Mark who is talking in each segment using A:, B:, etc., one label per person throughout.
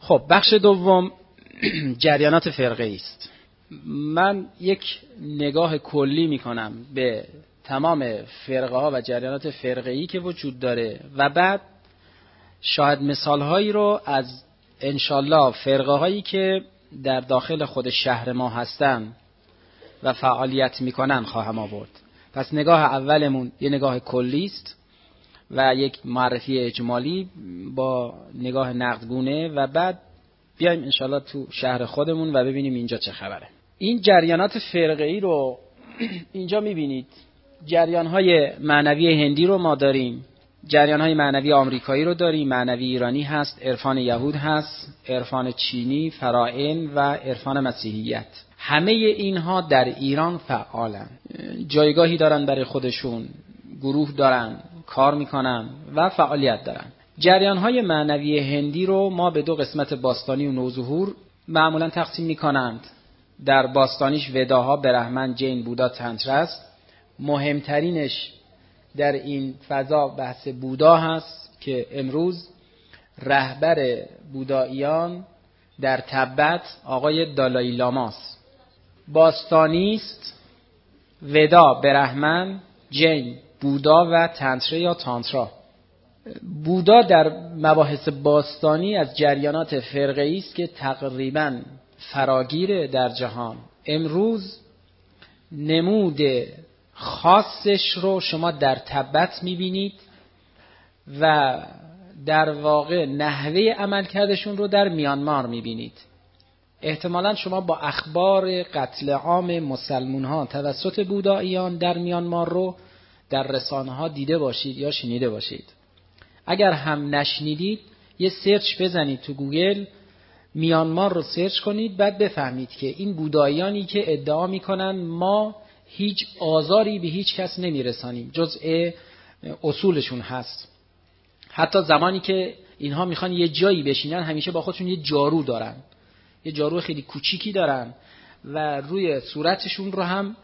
A: خب بخش دوم جریانات فرقه‌ای است. من یک نگاه کلی میکنم به تمام فرقه ها و جریانات فرقه‌ای که وجود داره و بعد شاید مثال هایی رو از انشالله فرقه هایی که در داخل خود شهر ما هستن و فعالیت میکنن خواهم آورد. پس نگاه اولمون یه نگاه کلی است و یک معرفی اجمالی با نگاه نقدگونه و بعد بیایم انشالله تو شهر خودمون و ببینیم اینجا چه خبره. این جریانات فرقه‌ای رو اینجا میبینید. جریان‌های معنوی هندی رو ما داریم، جریان‌های معنوی آمریکایی رو داریم، معنوی ایرانی هست، عرفان یهود هست، عرفان چینی، فرائن و عرفان مسیحیت. همه اینها در ایران فعالن، جایگاهی دارن برای خودشون، گروه دارن، کار میکنن و فعالیت دارن. جریان‌های معنوی هندی رو ما به دو قسمت باستانی و نوظهور معمولاً تقسیم میکنند. در باستانیش وداها، برهمن، جین، بودا، تنتر است. مهمترینش در این فضا بحث بودا هست که امروز رهبر بوداییان در تبت آقای دالای لاماست. باستانی است ودا، برهمن، جین، بودا و تنتره یا تانترا. بودا در مباحث باستانی از جریانات فرقه‌ای است که تقریباً فراگیر در جهان. امروز نمود خاصش رو شما در تبت میبینید و در واقع نحوه عملکردشون رو در میانمار میبینید. احتمالاً شما با اخبار قتل عام مسلمون ها توسط بوداییان در میانمار رو در رسانه ها دیده باشید یا شنیده باشید. اگر هم نشنیدید یه سرچ بزنید تو گوگل، میانمار رو سرچ کنید، بعد بفهمید که این بوداییانی که ادعا میکنن ما هیچ آزاری به هیچ کس نمیرسانیم جزء اصولشون هست. حتی زمانی که اینها میخوان یه جایی بشینن همیشه با خودشون یه جارو دارن، یه جارو خیلی کوچیکی دارن و روی صورتشون رو هم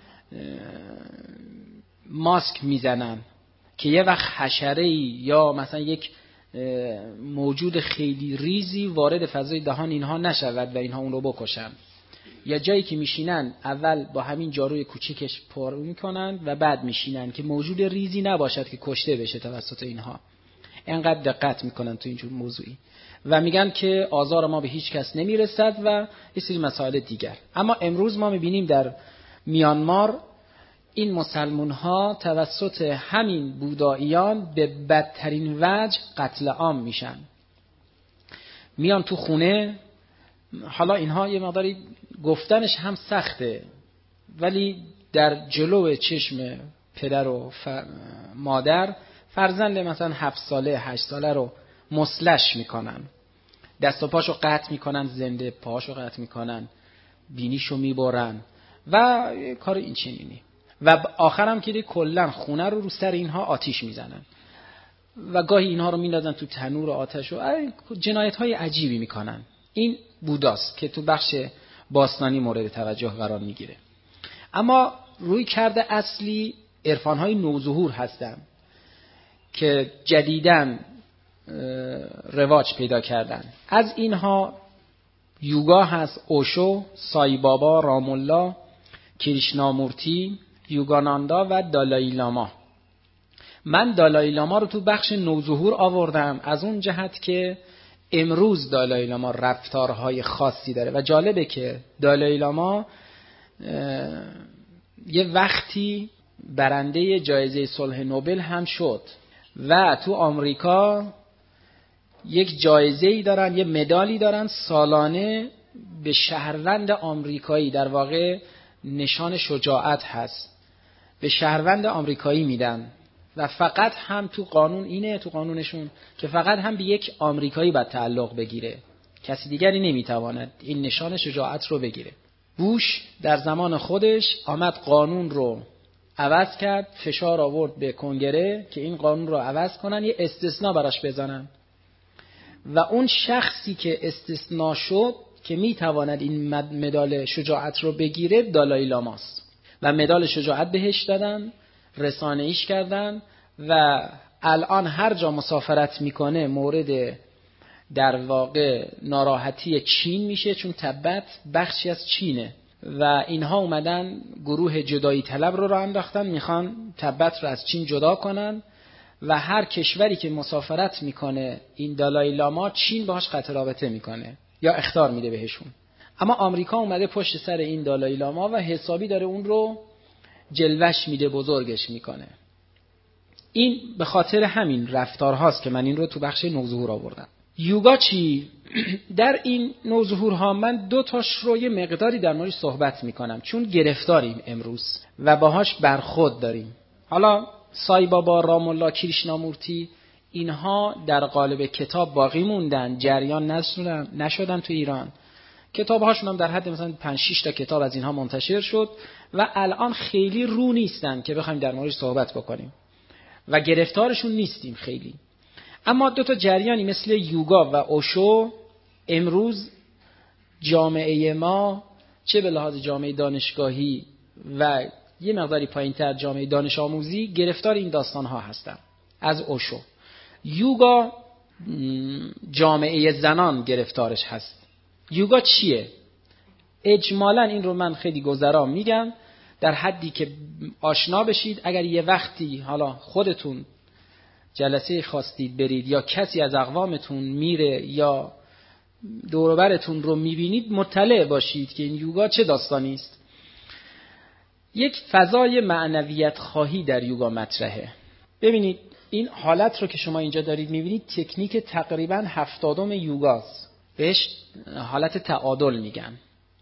A: ماسک میزنن که یه وقت حشره‌ای یا مثلا یک موجود خیلی ریزی وارد فضای دهان اینها نشود و اینها اون رو بکشن. یا جایی که میشینن اول با همین جاروی کوچیکش پر میکنن و بعد میشینن که موجود ریزی نباشد که کشته بشه توسط اینها. اینقدر دقت میکنن تو اینجور موضوعی و میگن که آزار ما به هیچ کس نمیرسد و یه سری مسائل دیگر. اما امروز ما میبینیم در میانمار این مسلمون ها توسط همین بوداییان به بدترین وجه قتل عام میشن. میان تو خونه، حالا اینها یه مقداری گفتنش هم سخته ولی در جلو چشم پدر و مادر فرزند مثلا 7 ساله 8 ساله رو مسلش میکنن، دست و پاشو قطع میکنن، زنده پاشو قطع میکنن، بینیشو میبرن و کار این چنینی و آخرم که کلا خونه رو سر اینها آتیش میزنن و گاهی اینها رو میندازن تو تنور و آتش و جنایت های عجیبی میکنن. این بوداست که تو بخش باستانی مورد توجه قرار میگیره. اما روی کرده اصلی عرفان های نوظهور هستن که جدیداً رواج پیدا کردن. از اینها یوگا هست، اوشو، سای بابا، رامولا، کریشنامورتی، یوگاناندا و دالای لاما. من دالای لاما رو تو بخش نوظهور آوردم از اون جهت که امروز دالای لاما رفتارهای خاصی داره و جالبه که دالای لاما یه وقتی برنده جایزه صلح نوبل هم شد و تو آمریکا یک جایزه‌ای دارن، یه مدالی دارن سالانه به شهروند آمریکایی، در واقع نشان شجاعت هست، به شهروند آمریکایی میدن و فقط هم تو قانون اینه، تو قانونشون که فقط هم به یک آمریکایی باید تعلق بگیره، کسی دیگری نمیتواند این نشان شجاعت رو بگیره. بوش در زمان خودش آمد قانون رو عوض کرد، فشار آورد به کنگره که این قانون رو عوض کنن، یه استثناء براش بزنن و اون شخصی که استثناء شد که میتواند این مدال شجاعت رو بگیره دالای لاماست و مدال شجاعت بهش دادن، رسانه‌ایش کردن و الان هر جا مسافرت میکنه مورد در واقع ناراحتی چین میشه، چون تبت بخشی از چینه و اینها اومدن گروه جدایی طلب رو راه انداختن، میخوان تبت رو از چین جدا کنن و هر کشوری که مسافرت میکنه این دالای لاما، چین باهاش قطع رابطه میکنه یا اخطار میده بهشون. اما آمریکا اومده پشت سر این دالای لاما و حسابی داره اون رو جلوش میده، بزرگش میکنه. این به خاطر همین رفتارهاست که من این رو تو بخش نوظهور آوردم. یوگا چی؟ در این نوظهورها من 2 تاش رو یه مقداری در موردش صحبت میکنم، چون گرفتاریم امروز و باهاش برخورد داریم. حالا سای بابا، رام الله، کریشنامورتی، اینها در قالب کتاب باقی موندن، جریان نشدن تو ایران. کتاب‌هاشون هم در حد مثلا 5-6 تا کتاب از اینها منتشر شد و الان خیلی رو نیستن که بخوایم در موردش صحبت بکنیم و گرفتارشون نیستیم خیلی. اما 2 تا جریانی مثل یوگا و اوشو امروز جامعه ما، چه به لحاظ جامعه دانشگاهی و یه مقداری پایین‌تر جامعه دانش آموزی، گرفتار این داستان‌ها هستن. از اوشو. یوگا جامعه زنان گرفتارش هست. یوگا چیه؟ اجمالاً این رو من خیلی گذرا میگم در حدی که آشنا بشید. اگر یه وقتی حالا خودتون جلسه خواستید برید یا کسی از اقوامتون میره یا دور و برتون رو میبینید، مطلع باشید که این یوگا چه داستانی است. یک فضای معنویت خواهی در یوگا مطرحه. ببینید این حالت رو که شما اینجا دارید میبینید، تکنیک تقریباً 70 یوگاست، بهش حالت تعادل میگن.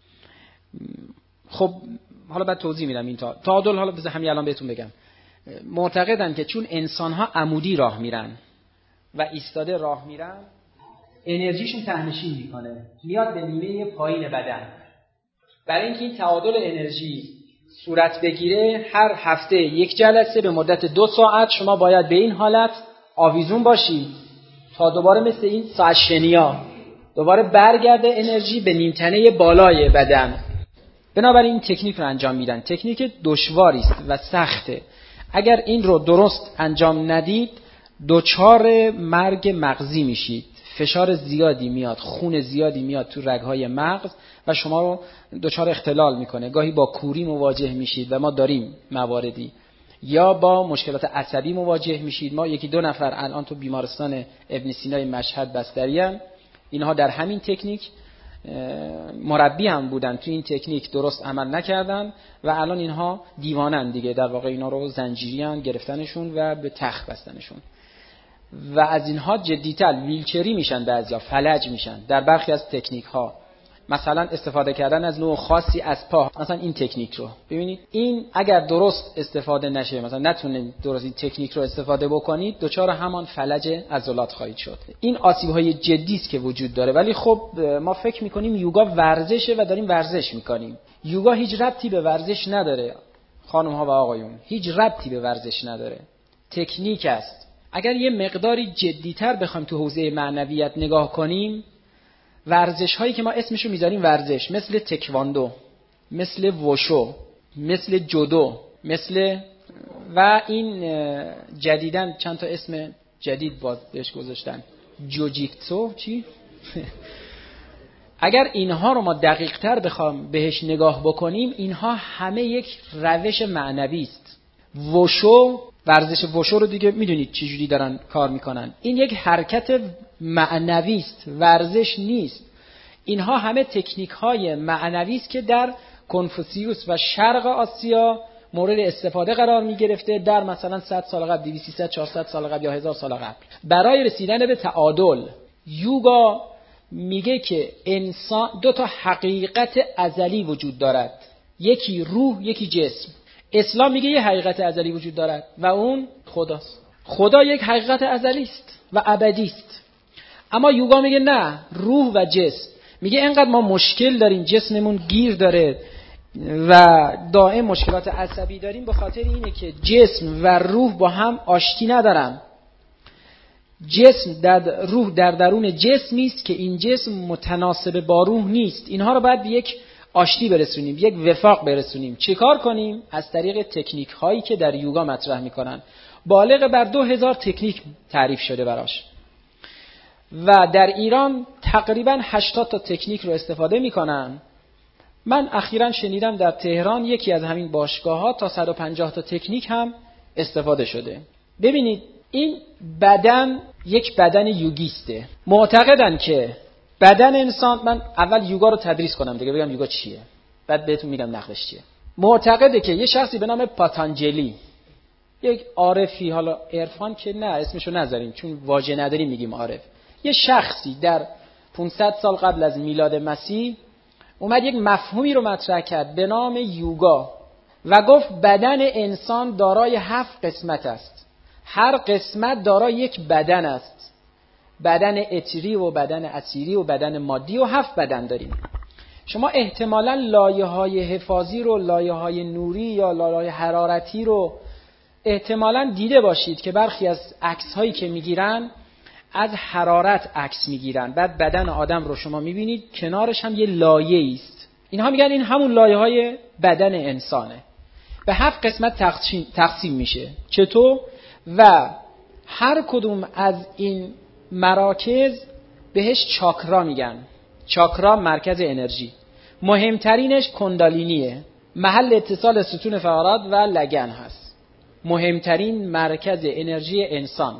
A: خب حالا بعد توضیح میدم این تعادل. حالا بذار همین الان بهتون بگم. معتقدن که چون انسان‌ها عمودی راه میرن و ایستاده راه میرن، انرژیشون تهنشین میکنه، میاد به نیمه پایین بدن. برای اینکه این تعادل انرژی صورت بگیره، هر هفته 1 جلسه به مدت 2 ساعت شما باید به این حالت آویزون باشید تا دوباره مثل این ساعتشنیا دوباره برگرده انرژی به نیمتنه بالای بدن. بنابراین این تکنیک رو انجام میدن. تکنیک دشواری است و سخته. اگر این رو درست انجام ندید دچار مرگ مغزی میشید. فشار زیادی میاد، خون زیادی میاد تو رگ‌های مغز و شما رو دچار اختلال میکنه. گاهی با کوری مواجه میشید و ما داریم مواردی، یا با مشکلات عصبی مواجه میشید. ما 1-2 نفر الان تو بیمارستان ابن سینای مشهد بستریان، اینها در همین تکنیک مربی هم بودن، تو این تکنیک درست عمل نکردن و الان اینها دیوانن دیگه. در واقع اینا رو زنجیریان گرفتنشون و به تخت بستنشون و از اینها جدی‌تر ویلچری میشن، بعضیا فلج میشن در برخی از تکنیک ها. مثلا استفاده کردن از نوع خاصی از پا، مثلا این تکنیک رو ببینید، این اگر درست استفاده نشه، مثلا نتونید درست این تکنیک رو استفاده بکنید، دچار همان فلج عضلات خواهید شد. این آسیب‌های جدی است که وجود داره. ولی خب ما فکر می‌کنیم یوگا ورزشه و داریم ورزش می‌کنیم. یوگا هیچ ربطی به ورزش نداره خانم‌ها و آقایون، هیچ ربطی به ورزش نداره. تکنیک است. اگر یه مقداری جدی‌تر بخوایم تو حوزه معنویت نگاه کنیم، ورزش هایی که ما اسمشو میذاریم ورزش، مثل تکواندو، مثل ووشو، مثل جودو، مثل و این جدیدن چند تا اسم جدید باز بهش گذاشتن، جوجیتسو چی؟ اگر اینها رو ما دقیق تر بخوام بهش نگاه بکنیم، اینها همه یک روش معنوی است. ووشو، ورزش ووشو رو دیگه میدونید چه جوری دارن کار میکنن. این یک حرکت معنوی است، ورزش نیست. اینها همه تکنیک های معنوی است که در کنفوسیوس و شرق آسیا مورد استفاده قرار می گرفته در مثلا 100 سال قبل، 200 300 400 سال قبل یا 1000 سال قبل، برای رسیدن به تعادل. یوگا میگه که انسان 2 تا حقیقت ازلی وجود دارد، یکی روح، یکی جسم. اسلام میگه یه حقیقت ازلی وجود دارد و اون خداست. خدا یک حقیقت ازلی است و ابدی است. اما یوگا میگه نه، روح و جسم. میگه اینقدر ما مشکل داریم، جسممون گیر داره و دائم مشکلات عصبی داریم، به خاطر اینه که جسم و روح با هم آشتی ندارن. جسم در روح در درون جسمی است که این جسم متناسب با روح نیست. اینها رو باید به یک آشتی برسونیم، یک وفاق برسونیم. چیکار کنیم؟ از طریق تکنیک هایی که در یوگا مطرح میکنن. بالغ بر 2000 تکنیک تعریف شده براش. و در ایران تقریبا 80 تا تکنیک رو استفاده میکنن. من اخیراً شنیدم در تهران یکی از همین باشگاه‌ها تا 150 تا تکنیک هم استفاده شده. ببینید این بدن یک بدن یوگیسته. معتقدن که بدن انسان، من اول یوگا رو تدریس کنم دیگه بگم یوگا چیه، بعد بهتون میگم نقدش چیه. معتقده که یه شخصی به نام پاتانجلی، یک عارفی، حالا عرفان که نه اسمشو نذاریم چون واژه نداریم میگیم عارف، یه شخصی در 500 سال قبل از میلاد مسیح اومد یک مفهومی رو مطرح کرد به نام یوگا و گفت بدن انسان دارای 7 قسمت است. هر قسمت دارای یک بدن است. بدن اتری و بدن اسیری و بدن مادی و 7 بدن داریم. شما احتمالاً لایه‌های حفاظی رو، لایه‌های نوری یا لایه‌های حرارتی رو احتمالاً دیده باشید که برخی از عکس‌هایی که میگیرن از حرارت عکس میگیرن. بعد بدن آدم رو شما میبینید کنارش هم یه لایه‌ای است. اینها میگن این همون لایه‌های بدن انسانه. به 7 قسمت تقسیم میشه. چطور؟ و هر کدوم از این مراکز بهش چاکرا میگن. چاکرا مرکز انرژی. مهمترینش کندالینیه، محل اتصال ستون فقرات و لگن هست. مهمترین مرکز انرژی انسان.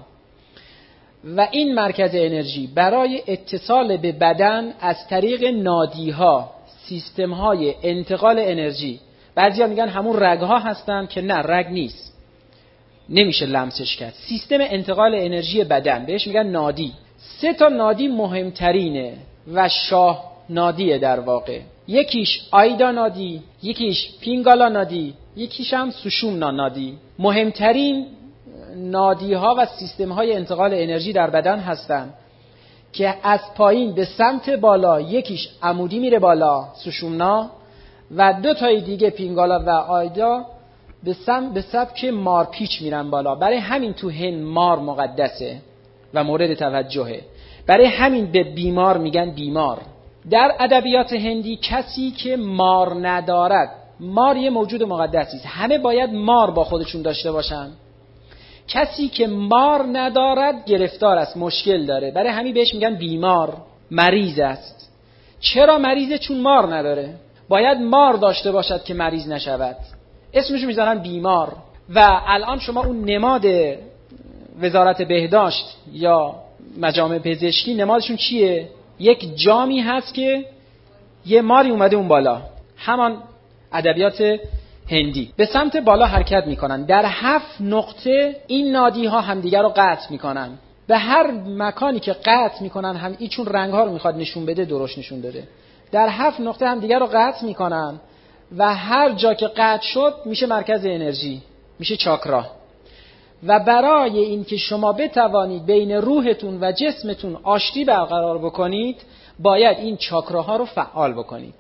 A: و این مرکز انرژی برای اتصال به بدن از طریق نادیها، سیستم‌های انتقال انرژی، بعضیا میگن همون رگ‌ها هستن که نه، رگ نیست، نمیشه لمسش کرد. سیستم انتقال انرژی بدن بهش میگن نادی. 3 تا نادی مهمترینه و شاه نادیه در واقع. یکیش آیدا نادی، یکیش پینگالا نادی، یکیش هم سوشومنا نادی. مهمترین نادی ها و سیستم های انتقال انرژی در بدن هستن که از پایین به سمت بالا، یکیش عمودی میره بالا سوشومنا و 2 تای دیگه پینگالا و آیدا به سبک مارپیچ میرن بالا. برای همین تو هند مار مقدسه و مورد توجهه. برای همین به بیمار میگن بیمار. در ادبیات هندی کسی که مار ندارد، مار یه موجود مقدسی است، همه باید مار با خودشون داشته باشن. کسی که مار ندارد گرفتار است، مشکل داره. برای همین بهش میگن بیمار، مریض است. چرا مریضه؟ چون مار نداره. باید مار داشته باشد که مریض نشود. اسمشو میذارن بیمار. و الان شما اون نماد وزارت بهداشت یا مجامع پزشکی نمادشون چیه؟ یک جامی هست که یه ماری اومده اون بالا. همان ادبیات هندی. به سمت بالا حرکت میکنن. در 7 نقطه این نادی ها همدیگر رو قطع میکنن. به هر مکانی که قطع میکنن هم ایچون رنگ ها رو میخواد نشون بده درست نشون داده. در 7 نقطه همدیگر رو قطع میکنن و هر جا که قطع شد میشه مرکز انرژی، میشه چاکرا. و برای این که شما بتوانید بین روحتون و جسمتون آشتی برقرار بکنید باید این چاکراها رو فعال بکنید.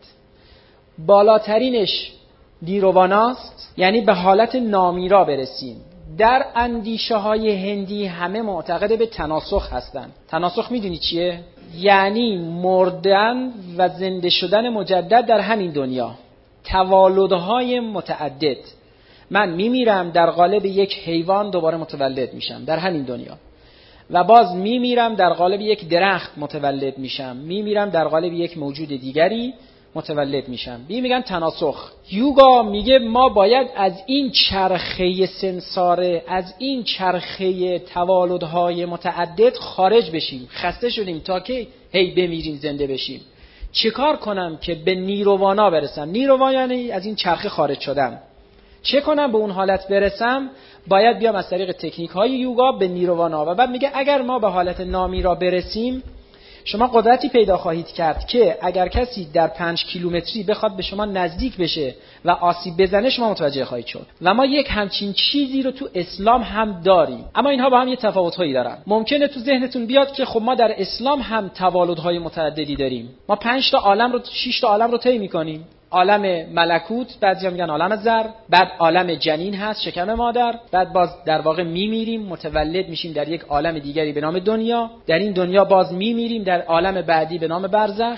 A: بالاترینش نیروواناست، یعنی به حالت نامیرا برسیم. در اندیشه های هندی همه معتقد به تناسخ هستن. تناسخ میدونی چیه؟ یعنی مردن و زنده شدن مجدد در همین دنیا. توالدهای متعدد. من میمیرم در قالب یک حیوان دوباره متولد میشم در همین دنیا و باز میمیرم در قالب یک درخت متولد میشم، میمیرم در قالب یک موجود دیگری متولد میشم. میگن تناسخ. یوگا میگه ما باید از این چرخه سنساره، از این چرخه توالدهای متعدد خارج بشیم. خسته شدیم تا که هی بمیریم زنده بشیم. چه کار کنم که به نیروانا برسم؟ نیروانا یعنی از این چرخه خارج شدم. چه کنم به اون حالت برسم؟ باید بیام از طریق تکنیک های یوگا به نیروانا. و بعد میگه اگر ما به حالت نامیرا برسیم شما قدرتی پیدا خواهید کرد که اگر کسی در 5 کیلومتری بخواد به شما نزدیک بشه و آسیب بزنه شما متوجه خواهید شد. و ما یک همچین چیزی رو تو اسلام هم داریم، اما اینها با هم یه تفاوت‌هایی دارن. ممکنه تو ذهنتون بیاد که خب ما در اسلام هم توالدهای متعددی داریم. ما 5 تا عالم رو 6 تا عالم رو طی می‌کنیم. عالم ملکوت، بعضیا میگن عالم زر، بعد عالم جنین هست، شکم مادر، بعد باز در واقع میمیریم، متولد میشیم در یک عالم دیگری به نام دنیا، در این دنیا باز میمیریم در عالم بعدی به نام برزخ،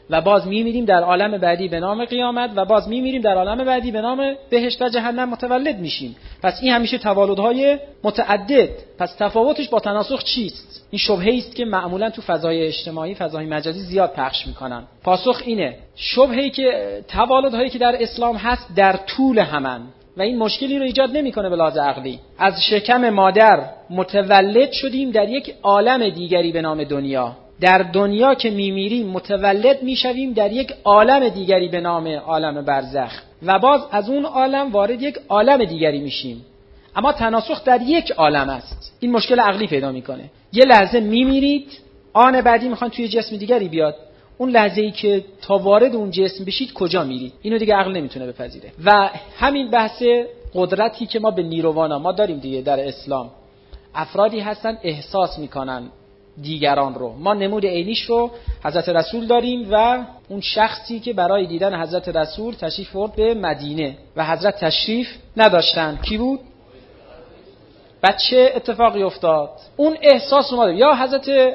A: و باز میمیریم در عالم بعدی به نام قیامت و باز میمیریم در عالم بعدی به نام بهشت و جهنم متولد میشیم. پس این همیشه تولدهای متعدد. پس تفاوتش با تناسخ چیست؟ این شبهه‌ای است که معمولا تو فضای اجتماعی، فضای مجازی زیاد پخش میکنن. پاسخ اینه: شبهه‌ای که تولدهایی که در اسلام هست در طول همن و این مشکلی رو ایجاد نمیکنه به لحاظ عقلی. از شکم مادر متولد شدیم در یک عالم دیگری به نام دنیا. در دنیا که میمیریم متولد میشویم در یک عالم دیگری به نام عالم برزخ و باز از اون عالم وارد یک عالم دیگری میشیم. اما تناسخ در یک عالم است. این مشکل عقلی پیدا میکنه. یه لحظه میمیرید، آن بعدی میخوان توی جسم دیگری بیاد. اون لحظه‌ای که تا وارد اون جسم بشید کجا میرید؟ اینو دیگه عقل نمیتونه بپذیره. و همین بحث قدرتی که ما به نیروانا ما داریم دیگه در اسلام، افرادی هستن احساس میکنن دیگران رو. ما نمود عینیش رو حضرت رسول داریم و اون شخصی که برای دیدن حضرت رسول تشریف برد به مدینه و حضرت تشریف نداشتن. کی بود؟ بچه اتفاقی افتاد. اون احساس رو ما داریم. یا حضرت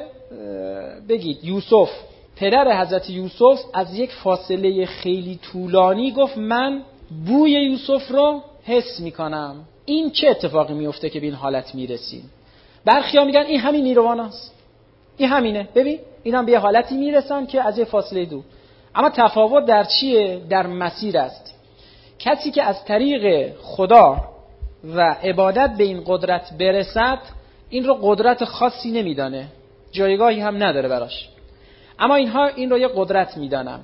A: بگید یوسف، پدر حضرت یوسف از یک فاصله خیلی طولانی گفت من بوی یوسف رو حس میکنم. این چه اتفاقی میفته که به این حالت میرسیم؟ برخیا میگن این همین نیرواناست، این همینه. ببین این هم به یه حالتی میرسن که از یه فاصله دور. اما تفاوت در چیه؟ در مسیر است. کسی که از طریق خدا و عبادت به این قدرت برسد این رو قدرت خاصی نمیدانه، جایگاهی هم نداره براش. اما اینها این رو یه قدرت میدانن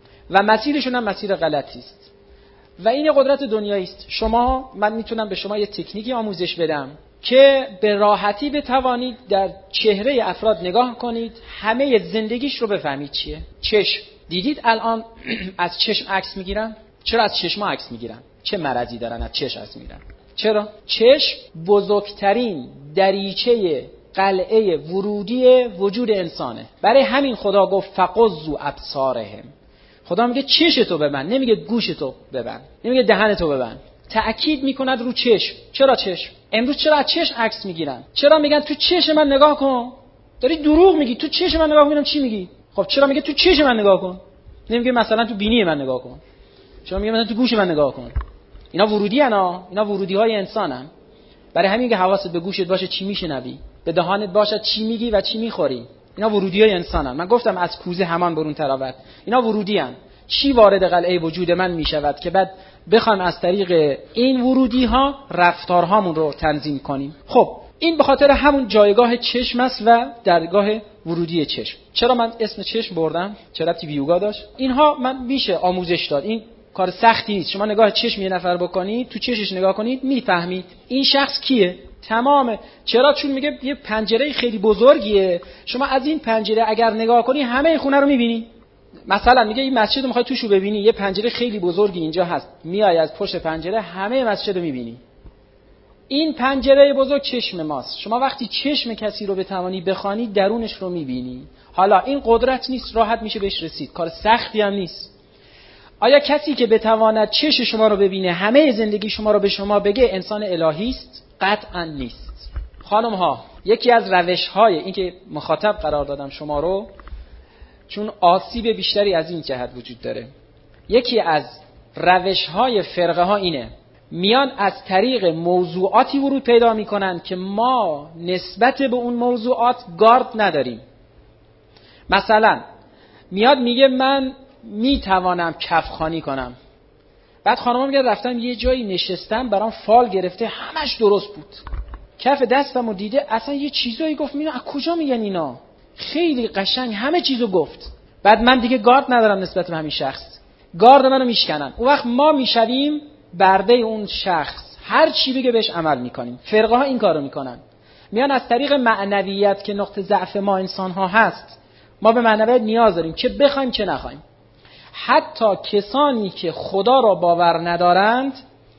A: و مسیرشون هم مسیر غلطی است و این قدرت دنیایی است. من میتونم به شما یه تکنیکی آموزش بدم که به راحتی بتوانید در چهره افراد نگاه کنید، همه زندگیش رو بفهمید چیه. چشم، دیدید الان از چشم عکس میگیرن؟ چرا از چشم عکس میگیرن؟ چه مرضی دارن از چشم عکس میگیرن؟ چرا؟ چشم بزرگترین دریچه قلعه ورودی وجود انسانه. برای همین خدا گفت فقضوا ابصارهم. خدا میگه چشتو ببند، نمیگه گوشتو ببند، نمیگه دهنتو ببند. تأکید میکند رو چشم. چرا چشم؟ امروز چرا از چشم عکس میگیرن؟ چرا میگن تو چشم من نگاه کن؟ داری دروغ میگی. تو چشم من نگاه میکنم چی میگی؟ خب چرا میگه تو چشم من نگاه کن؟ نمیگه مثلا تو بینی من نگاه کن. چرا میگه مثلا تو گوش من نگاه کن؟ اینا ورودی انا، اینا ورودی های انسانن. برای همین که حواست به گوشت باشه چی میشنوی، به دهانت باشه چی میگی و چی میخوری. اینا ورودی های انسانن. من گفتم از کوزه همان برون تراوت. اینا ورودی ان. چی وارد قلعه وجود من میشود که بعد بخوایم از طریق این ورودی ها رفتارهامون رو تنظیم کنیم. خب این به خاطر همون جایگاه چشم است و درگاه ورودی چشم. چرا من اسم چشم بردم؟ چرا ربطی به یوگا داشت؟ اینها من میشه آموزش داد. این کار سختی نیست. شما نگاه چشم یه نفر بکنید، تو چشش نگاه کنید، میفهمید این شخص کیه. تمامه. چرا؟ چون میگه یه پنجره خیلی بزرگیه، شما از این پنجره اگر نگاه کنی همه خونه رو میبینی. مثلا میگه این مسجد رو میخوای توشو ببینی، یه پنجره خیلی بزرگی اینجا هست، میای از پشت پنجره همه مسجد رو میبینی. این پنجره بزرگ چشم ماست. شما وقتی چشم کسی رو بتوانی بخوانی درونش رو میبینی. حالا این قدرت نیست، راحت میشه بهش رسید، کار سختی هم نیست. آیا کسی که بتواند چشم شما رو ببینه همه زندگی شما رو به شما بگه انسان الهی است؟ قطعا نیست. خانم ها، یکی از روش های این که مخاطب قرار دادم شما رو، چون آسیب بیشتری از این جهت وجود داره، یکی از روش های فرقه ها اینه، میان از طریق موضوعاتی ورود پیدا میکنن که ما نسبت به اون موضوعات گارد نداریم. مثلا میاد میگه من میتوانم کفخانی کنم. بعد خانم‌ها میگه رفتم یه جایی نشستم برام فال گرفته، همش درست بود، کف دستمو دیده اصلا یه چیزایی گفت، میگم از کجا میگن اینا؟ خیلی قشنگ همه چیزو گفت. بعد من دیگه گارد ندارم نسبت به همین شخص، گارد منو میشکنن. اون وقت ما میشویم برده اون شخص، هر چی بگه بهش عمل میکنیم. فرقه ها این کارو میکنن، میان از طریق معنویت که نقطه ضعف ما انسان ها هست، ما به معنویت نیاز داریم چه بخوایم چه نخوایم. حتی کسانی که خدا را باور ندارند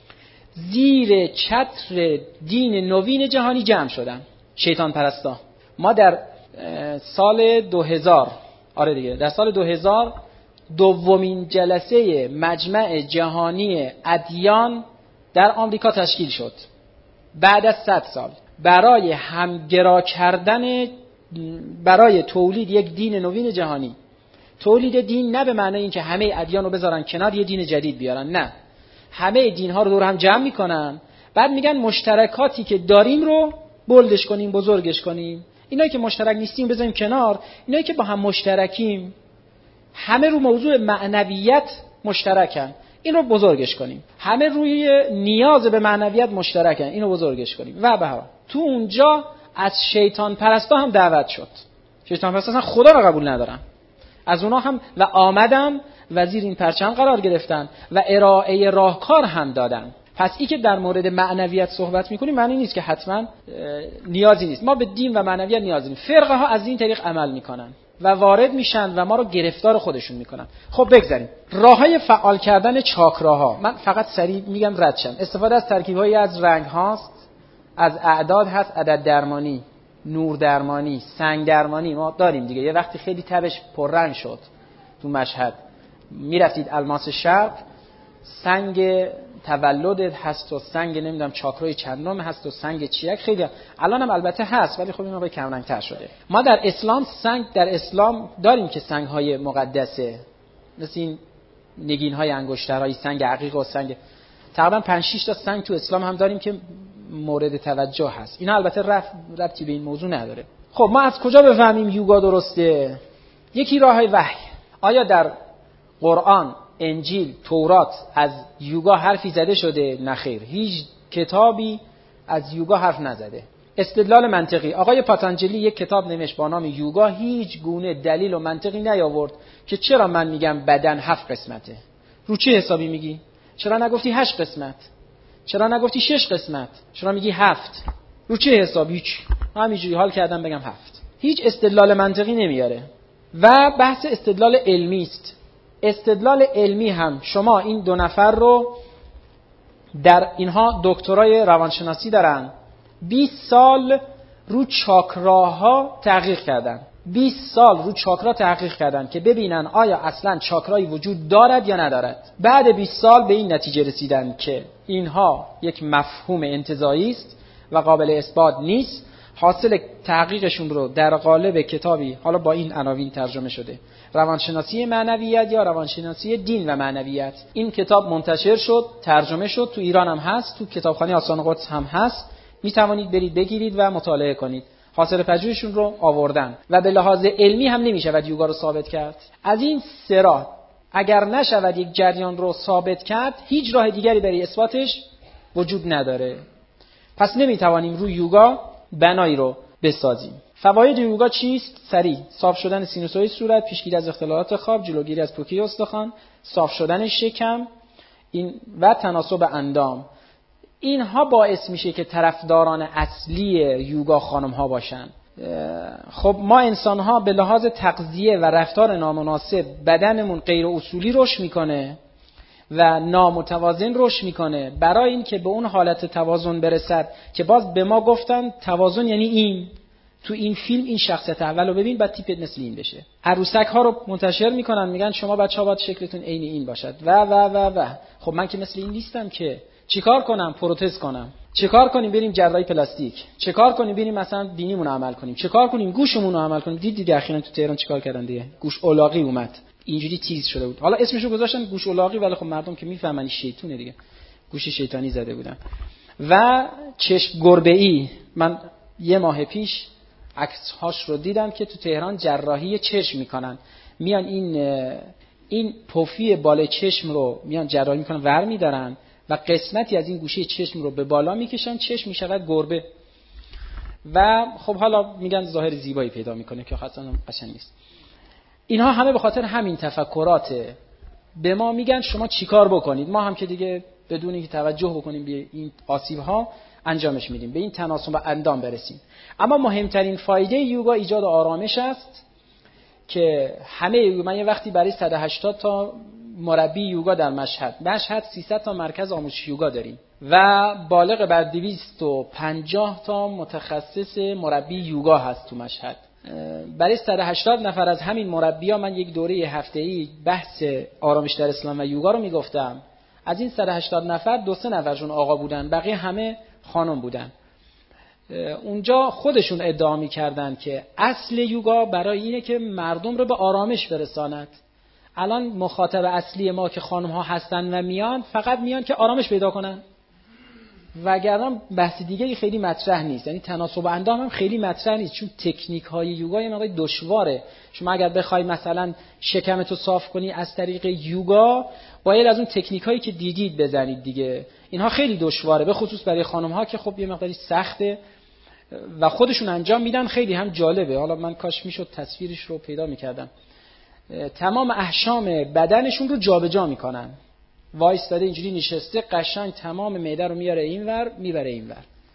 A: زیر چتر دین نوین جهانی جمع شدن، شیطان پرستا. ما در سال 2000 در سال 2000 دومین جلسه مجمع جهانی ادیان در آمریکا تشکیل شد. بعد از 100 سال برای همگرا کردن، برای تولید یک دین نوین جهانی. تولید دین نه به معنای اینکه همه ادیان رو بذارن کنار یه دین جدید بیارن، نه، همه دین ها رو دور هم جمع میکنن، بعد میگن مشترکاتی که داریم رو بلدش کنیم، بزرگش کنیم، اینایی که مشترک نیستیم بذاریم کنار، اینایی که با هم مشترکیم همه رو موضوع معنویت مشترکن، این رو بزرگش کنیم، همه روی نیاز به معنویت مشترکن، این رو بزرگش کنیم و به هر. تو اونجا از شیطان پرستا هم دعوت شد. شیطان پرستا اصلا خدا رو قبول ندارن، از اونا هم و آمدن وزیر این پرچم قرار گرفتن و ارائه راهکار هم دادن. پس این که در مورد معنویت صحبت میکنیم معنی نیست که حتما نیازی نیست، ما به دین و معنویت نیازی نیست. فرقه ها از این طریق عمل میکنن و وارد میشن و ما رو گرفتار خودشون میکنن. خب بگذاریم راههای فعال کردن چاکراها. من فقط سریع میگم رد شم. استفاده از ترکیب‌هایی از رنگ هاست، از اعداد هست، عدد درمانی، نور درمانی، سنگ درمانی ما داریم دیگه. یه وقتی خیلی تبش پررنگ شد تو مشهد، میرفتید الماس شرق، سنگ تولدت هست و سنگ نمیدونم چاکرای چندم هست و سنگ چیک، خیلی الان هم البته هست ولی خب این موقع کم رنگ‌تر شده. ما در اسلام سنگ در اسلام داریم که سنگ‌های مقدسه، مثل این نگین‌های انگشترهای سنگ عقیق و سنگ، تقریبا 5-6 تا سنگ تو اسلام هم داریم که مورد توجه هست. اینا البته ربطی به این موضوع نداره. خب ما از کجا بفهمیم یوگا درسته؟ یکی راه وحی. آیا در قرآن، انجیل، تورات از یوگا حرفی زده شده؟ نخیر، هیچ کتابی از یوگا حرف نزده. استدلال منطقی، آقای پاتانجلی یک کتاب نوشت با نام یوگا، هیچ گونه دلیل و منطقی نیاورد که چرا من میگم بدن 7 قسمته. رو چه حسابی میگی؟ چرا نگفتی 8 قسمت؟ چرا نگفتی 6 قسمت؟ چرا میگی 7؟ رو چه حسابی؟ هیچ، همینجوری حال کردم بگم 7. هیچ استدلال منطقی نمیاره. و بحث استدلال علمی است. استدلال علمی هم شما این 2 نفر رو در اینها دکترای روانشناسی دارن، 20 سال رو چاکراها تحقیق کردن، 20 سال رو چاکرا تحقیق کردن که ببینن آیا اصلا چاکرایی وجود دارد یا ندارد. بعد 20 سال به این نتیجه رسیدن که اینها یک مفهوم انتزاعی است و قابل اثبات نیست. حاصل تحقیقشون رو در قالب کتابی، حالا با این عناوین ترجمه شده، روانشناسی معنویت یا روانشناسی دین و معنویت، این کتاب منتشر شد، ترجمه شد، تو ایران هم هست، تو کتابخانه آستان قدس هم هست، می توانید برید بگیرید و مطالعه کنید. حاصل پژوهششون رو آوردن و به لحاظ علمی هم نمیشود یوگا رو ثابت کرد. از این 3 راه اگر نشود یک جریان رو ثابت کرد، هیچ راه دیگری برای اثباتش وجود نداره. پس نمیتوانیم روی یوگا بنایی رو بسازیم. فواید یوگا چیست؟ سریع: صاف شدن سینوسوید صورت، پیشگیری از اختلالات خواب، جلوگیری از پوکی استخوان، صاف شدن شکم، این و تناسب اندام. اینها باعث میشه که طرفداران اصلی یوگا خانم ها باشن. خب ما انسان ها به لحاظ تغذیه و رفتار نامناسب بدنمون غیر اصولی رشد میکنه و نامتوازن رشد میکنه. برای این که به اون حالت توازن برسد که باز به ما گفتن توازن یعنی این، تو این فیلم این شخصیت اولو ببین بعد تیپت مثل این بشه. عروسک ها رو منتشر میکنن، میگن شما بچه‌ها باید شکلتون عین این باشد و خب من که مثل این نیستم که، چیکار کنم؟ پروتز کنم؟ چیکار کنیم؟ بریم جراحی پلاستیک؟ چیکار کنیم؟ بریم مثلا بینیمون رو عمل کنیم؟ چیکار کنیم؟ گوشمون رو عمل کنیم؟ دیدید اخیراً تو تهران چیکار کردن دیگه؟ گوش الاغی اومد، اینجوری تیز شده بود، حالا اسمشو گذاشتن گوش الاغی، ولی خب مردم که میفهمن این شیطونه دیگه، گوش شیطانی زده بودن. و چشم گربه‌ای، من یه ماه پیش عکس‌هاش رو دیدم که تو تهران جراحی چشم میکنن، میان این پفی بالای چشم رو میان جراحی میکنن، ور میدارن و قسمتی از این گوشه چشم رو به بالا میکشن، چشم میشود گربه و خب حالا میگن ظاهر زیبایی پیدا میکنه که اصلا قشنگ نیست. اینها همه به خاطر همین تفکراته. به ما میگن شما چیکار بکنید، ما هم که دیگه بدون اینکه توجه بکنیم به این آسیب‌ها انجامش میدیم، به این تناسب اندام برسیم. اما مهمترین فایده یوگا ایجاد آرامش است که من یه وقتی برای 180 تا مربی یوگا در مشهد 300 تا مرکز آموزش یوگا داریم و بالغ بر 250 تا متخصص مربی یوگا هست تو مشهد. برای 180 نفر از همین مربی‌ها من یک دوره هفته‌ای بحث آرامش در اسلام و یوگا رو میگفتم. از این 180 نفر 2-3 نفرشون آقا بودن، بقیه همه خانم بودن. اونجا خودشون ادعا می‌کردن که اصل یوگا برای اینه که مردم رو به آرامش برساند. الان مخاطب اصلی ما که خانم‌ها هستن و میان، فقط میان که آرامش پیدا کنن، وگرنه بحث دیگه خیلی مطرح نیست. یعنی تناسب اندام هم خیلی مطرح نیست، چون تکنیک های یوگا یه مقدار دشواره. شما اگر بخوای مثلا شکمتو صاف کنی از طریق یوگا، باید از اون تکنیک هایی که دیدید بزنید دیگه. اینها خیلی دشواره، به خصوص برای خانم ها که خب یه مقداری سخته و خودشون انجام میدن. خیلی هم جالبه. حالا من کاش میشد تصویرش رو پیدا میکردم. تمام احشام بدنشون رو جابجا میکنن، وایستاده اینجوری نشسته، قشنگ تمام معده رو میاره اینور میبره اینور.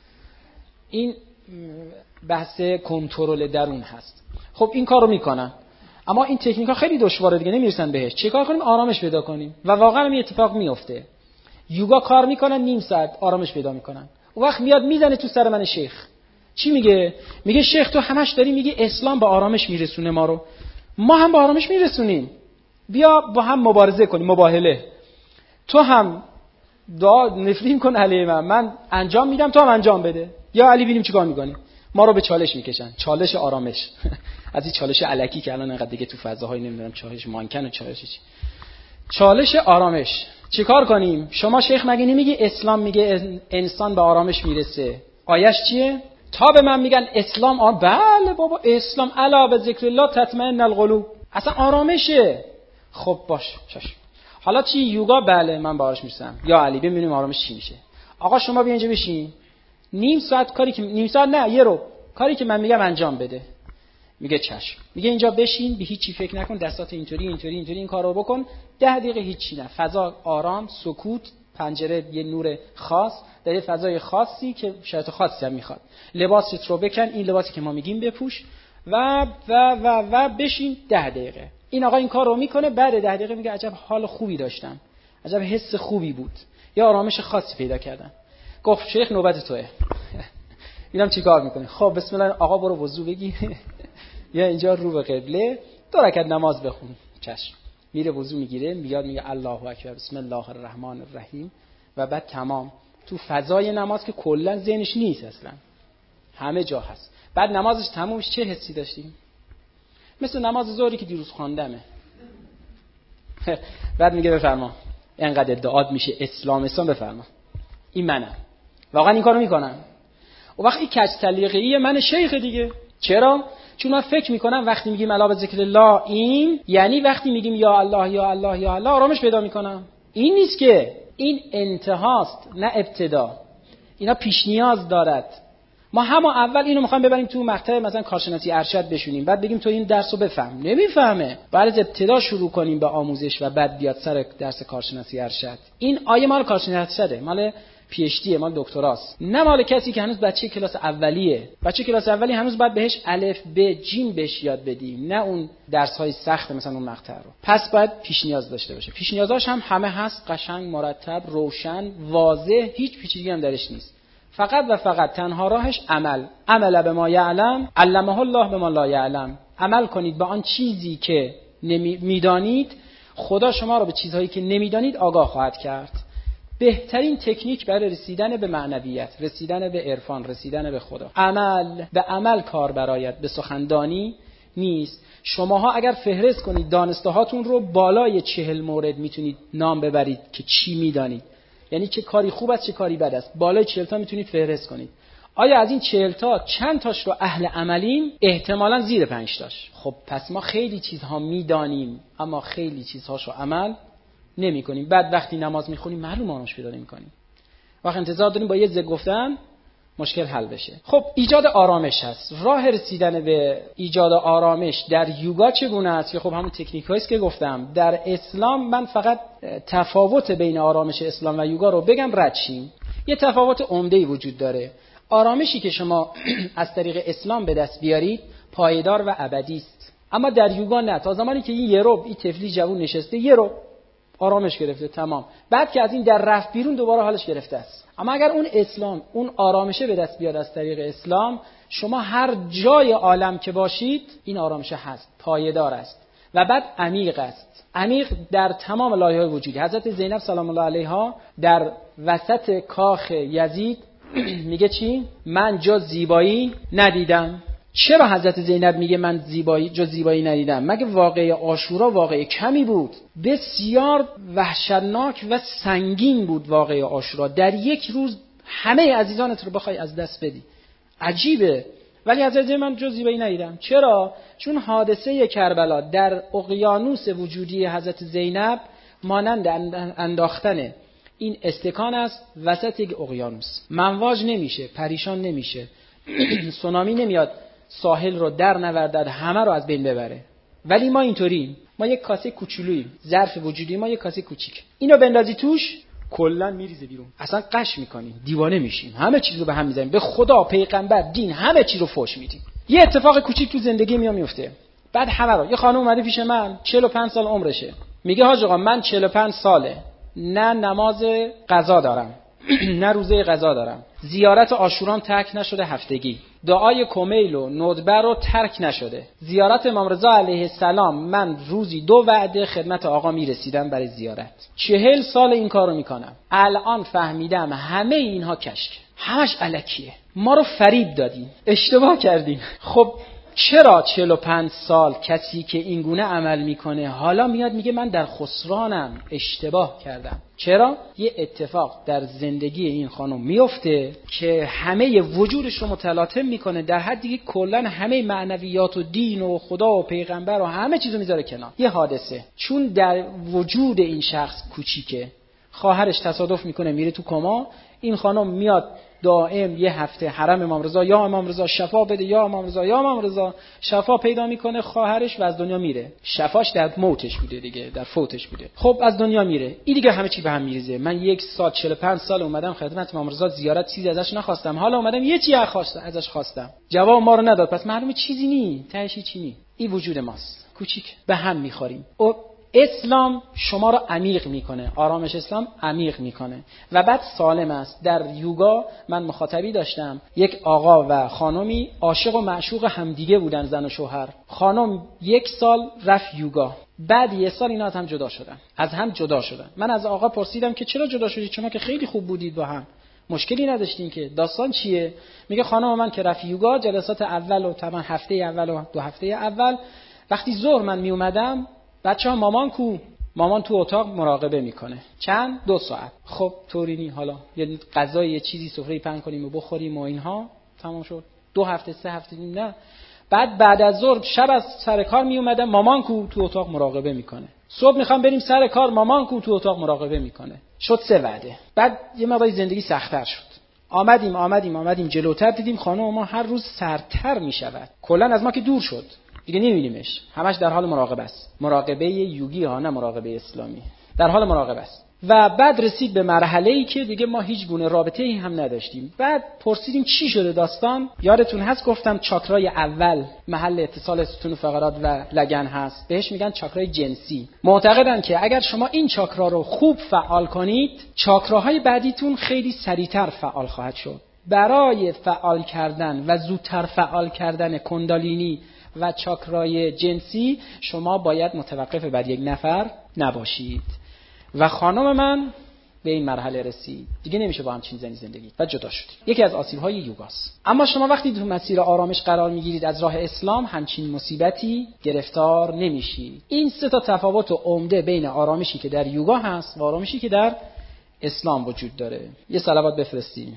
A: این بحث کنترل درون هست. خب این کارو میکنن، اما این تکنیک ها خیلی دشواره دیگه، نمیرسن بهش. چیکار کنیم؟ آرامش پیدا کنیم. و واقعا این اتفاق میفته. یوگا کار میکنن، نیم ساعت آرامش پیدا میکنن. اون وقت میاد میزنه تو سر من شیخ. چی میگه؟ میگه شیخ تو همش داری میگی اسلام به آرامش میرسونه ما رو. ما هم به آرامش میرسونیم. بیا با هم مبارزه کنیم، مباهله. تو هم دعا نفرین کن علیه من انجام میدم، تو هم انجام بده. یا علی ببینیم چیکار میکنی. ما رو به چالش میکشن، چالش آرامش. از این چالش الکی که الان انقدر دیگه تو فضاهای نمیدونم چالش مانکن و چالش چی. چالش آرامش. چیکار کنیم؟ شما شیخ مگه نمیگی اسلام میگه انسان به آرامش میرسه؟ آیش چیه؟ تا به من میگن اسلام بله بابا اسلام الا به ذکر الله تطمئن القلوب، اصلا آرامشه. خب باش شش. حالا چی؟ یوگا بله من باهاش میرسم. یا علی ببینیم آرامش چی میشه. آقا شما بیا اینجا بشین، نیم ساعت کاری که نیم ساعت نه یه رو کاری که من میگم انجام بده. میگه چشم. میگه اینجا بشین، به هیچی فکر نکن، دستات اینطوری این کارو بکن. 10 دقیقه هیچی نه، فضا آرام، سکوت، پنجره یه نور خاص در یه فضای خاصی که شرایط خاصی هم میخواد. لباست رو بکن، این لباسی که ما میگیم بپوش و بشین 10 دقیقه. این آقا این کار رو میکنه، بعد 10 دقیقه میگه عجب حال خوبی داشتم، عجب حس خوبی بود، یا آرامش خاصی پیدا کردم. گفت شیخ نوبت توئه. اینم چیکار میکنه؟ خب بسم الله آقا برو وضو بگی. یا اینجا رو به قبله 2 رکعت نماز بخون. چشم. میره وضو میگیره، میاد میگه الله اکبر بسم الله الرحمن الرحیم و بعد تمام. تو فضای نماز که کلا ذهنش نیست اصلا، همه جا هست. بعد نمازش تموم میشه، چه حسی داشتیم؟ مثل نماز ظهری که دیروز خواندمه. بعد میگه بفرما اینقدر ادعاد میشه اسلام بفرما. این منم، واقعا این کارو میکنم. و وقتی کج سلیقه‌ای من شیخ دیگه. چرا؟ چون من فکر میکنم وقتی میگیم الا به ذکر الله، این یعنی وقتی میگیم یا الله یا الله یا الله آرامش پیدا میکنم. این نیست که، این انتهاست نه ابتدا. اینا پیش نیاز دارد. ما همون اول اینو میخوایم ببریم تو مقطع مثلا کارشناسی ارشد بشونیم، بعد بگیم تو این درسو بفهم. نمیفهمه. بعد از ابتدا شروع کنیم به آموزش و بعد بیاد سر درس کارشناسی ارشد. این آیه مال کارشناسی ارشده، مال پی اچ دی، مال دکتراست، نه مال کسی که هنوز بچه کلاس اولیه. بچه کلاس اولی هنوز باید بهش الف ب جیم بهش یاد بدیم، نه اون درس‌های سخت مثلا اون مقطع رو. پس باید پیش نیاز داشته باشه. پیش نیازاش هم همه هست، قشنگ مرتب روشن واضح، هیچ پیچیدگی هم درش نیست. فقط و فقط تنها راهش عمل به ما یعلم علمه الله به ما لا یعلم. عمل کنید به آن چیزی که میدانید، خدا شما رو به چیزهایی که نمیدانید آگاه خواهد کرد. بهترین تکنیک برای رسیدن به معنویت، رسیدن به عرفان، رسیدن به خدا، به عمل کار برایت، به سخندانی نیست. شماها اگر فهرست کنید دانسته هاتون رو، بالای 40 مورد میتونید نام ببرید که چی میدانید، یعنی چه کاری خوب است چه کاری بد است. بالای 40 تا میتونید فهرست کنید. آیا از این 40 تا چند تاش رو اهل عملیم؟ احتمالاً زیر 5 تاش. خب پس ما خیلی چیزها میدانیم اما خیلی چیزهاشو عمل نمی کنیم. بعد وقتی نماز میخونیم معلوم آرامش پیدا نمی‌کنیم. وقت انتظار داریم با یه ذکر گفتن مشکل حل بشه. خب ایجاد آرامش هست. راه رسیدن به ایجاد آرامش در یوگا چگونه است؟ که خب همون تکنیکایی است که گفتم. در اسلام من فقط تفاوت بین آرامش اسلام و یوگا رو بگم رد شیم. یه تفاوت عمده‌ای وجود داره. آرامشی که شما از طریق اسلام به دست بیارید پایدار و ابدی است. اما در یوگا نه. تا زمانی که این طفلی جوون نشسته یه رو آرامش گرفته تمام، بعد که از این در رفت بیرون دوباره حالش گرفته است. اما اگر اون اسلام اون آرامشه به دست بیاد از طریق اسلام، شما هر جای عالم که باشید این آرامشه هست، پایدار است و بعد عمیق است. عمیق در تمام لایه‌های وجودی. حضرت زینب سلام الله علیها در وسط کاخ یزید میگه چی؟ من جز زیبایی ندیدم. چرا حضرت زینب میگه من جز زیبایی ندیدم؟ مگه واقعه عاشورا واقعه کمی بود؟ بسیار وحشتناک و سنگین بود واقعه عاشورا. در یک روز همه عزیزانت رو بخوای از دست بدی، عجیبه. ولی حضرت زینب من جز زیبایی ندیدم. چرا؟ چون حادثه کربلا در اقیانوس وجودی حضرت زینب مانند انداختن این استکان است وسط یک اقیانوس. مواج نمیشه، پریشان نمیشه، سونامی نمیاد ساحل رو در نوردد همه رو از بین ببره. ولی ما اینطوریم، ما یک کاسه کوچولوییم، ظرف وجودی ما یک کاسه کوچیک، اینو بندازی توش کلا میریزه بیرون، اصلا قش میکنیم، دیوانه میشیم، همه چیز رو به هم میزنیم، به خدا، پیغمبر، دین، همه چیز رو فحش میدیم. یه اتفاق کوچیک تو زندگی میفته، بعد همه رو. یه خانم اومده پیش من 45 سال عمرشه، میگه حاج آقا من 45 ساله نه نماز قضا دارم نه روزه قضا دارم، زیارت عاشورام ترک نشده هفتگی، دعای کمیل و ندبه رو ترک نشده، زیارت امام رضا علیه السلام من روزی 2 وعده خدمت آقا میرسیدم برای زیارت، 40 سال این کارو میکنم. الان فهمیدم همه اینها کشک، همش الکیه، ما رو فریب دادین، اشتباه کردیم. خب چرا 45 سال کسی که این گونه عمل میکنه حالا میاد میگه من در خسرانم، اشتباه کردم؟ چرا؟ یه اتفاق در زندگی این خانم میفته که همه وجودش رو متلاطم میکنه، در حدی که کلا همه معنویات و دین و خدا و پیغمبر و همه چیزو میذاره کنار. یه حادثه، چون در وجود این شخص کوچیکه، خواهرش تصادف میکنه میره تو کما، این خانم میاد دائم یه هفته حرم امام رضا، یا امام رضا شفا بده، یا امام رضا، یا امام رضا، شفا پیدا میکنه خواهرش و از دنیا میره. شفاش در موتش بوده دیگه، در فوتش بوده. خب از دنیا میره، این دیگه همه چی به هم میریزه. من 1 سال 45 سال اومدم خدمت امام رضا زیارت، چیزی ازش نخواستم، حالا اومدم یه چیزی ازش خواستم، جواب ما رو نداد، پس معلومه چیزی نی، تهش چیزی نی. این وجود ماست، کوچیک، به هم میخوریم. اسلام شما رو عمیق میکنه، آرامش اسلام عمیق میکنه و بعد سالم است. در یوگا من مخاطبی داشتم، یک آقا و خانمی عاشق و معشوق همدیگه بودن، زن و شوهر. خانم 1 سال رفت یوگا، بعد 1 سال اینا از هم جدا شدن. من از آقا پرسیدم که چرا جدا شدید؟ شما که خیلی خوب بودید با هم، مشکلی نداشتین که، داستان چیه؟ میگه خانم من که رفت یوگا، جلسات اول و تمام هفته اول و 2 هفته اول وقتی ظهر من می اومدم، بچه‌ها مامان تو اتاق مراقبه میکنه. چند؟ 2 ساعت. خب طورینی، حالا یه غذای یه چیزی سفره پهن کنیم و بخوریم و اینها، تمام شد. 2 هفته 3 هفته نه. بعد از ظهر شب از سر کار می اومدم، مامان تو اتاق مراقبه میکنه. صبح میخوام بریم سر کار، مامان تو اتاق مراقبه میکنه. شد 3 وعده. بعد یه مقدار زندگی سخت‌تر شد. آمدیم جلوتر، دیدیم خانم ما هر روز سردتر میشود، کلا از ما که دور شد، دیگه نمیبینیمش، همش در حال مراقبه است. مراقبه یوگی ها، نه مراقبه اسلامی، در حال مراقبه است. و بعد رسید به مرحله‌ای که دیگه ما هیچ گونه رابطه‌ای هم نداشتیم. بعد پرسیدیم چی شده داستان؟ یادتون هست گفتم چاکرای اول محل اتصال ستون فقرات و لگن هست، بهش میگن چاکرای جنسی. معتقدن که اگر شما این چاکرا رو خوب فعال کنید، چاکراهای بعدیتون خیلی سریعتر فعال خواهد شد. برای فعال کردن و زودتر فعال کردن کندالینی و چاکرای جنسی شما باید متوقف بر یک نفر نباشید. و خانم من به این مرحله رسید، دیگه نمیشه با هم چین زندگی و جدا شد. یکی از آسیب‌های یوگاست. اما شما وقتی تو مسیر آرامش قرار میگیرید از راه اسلام، همچین مصیبتی گرفتار نمیشید. این 3 تا تفاوت عمده بین آرامشی که در یوگا هست و آرامشی که در اسلام وجود داره. یه صلوات بفرستیم.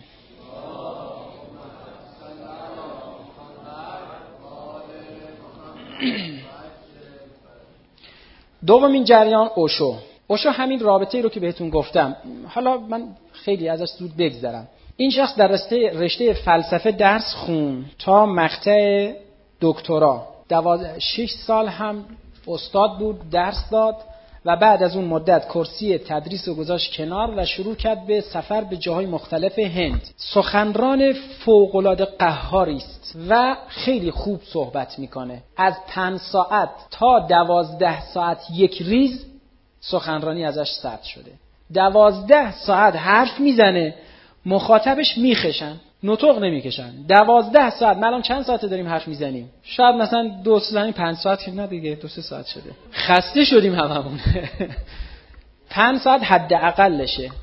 A: دومین جریان اوشو همین رابطه‌ای رو که بهتون گفتم، حالا من خیلی ازش زود بگذرم. این شخص در رشته فلسفه درس خون تا مقطع دکترا، 6 سال هم استاد بود، درس داد و بعد از اون مدت کرسی تدریس رو گذاشت کنار و شروع کرد به سفر به جاهای مختلف هند. سخنران فوق‌العاده قهاری است و خیلی خوب صحبت میکنه. از 5 ساعت تا 12 ساعت یک ریز سخنرانی ازش ثبت شده. 12 ساعت حرف میزنه، مخاطبش میخشن، نطق نمیکشن. 12 ساعت، ما الان چند ساعته داریم حرف میزنیم؟ شاید مثلا 5 ساعت که نه دیگه، 2-3 ساعت شده. خسته شدیم هممون. 5 ساعت حد اقلشه.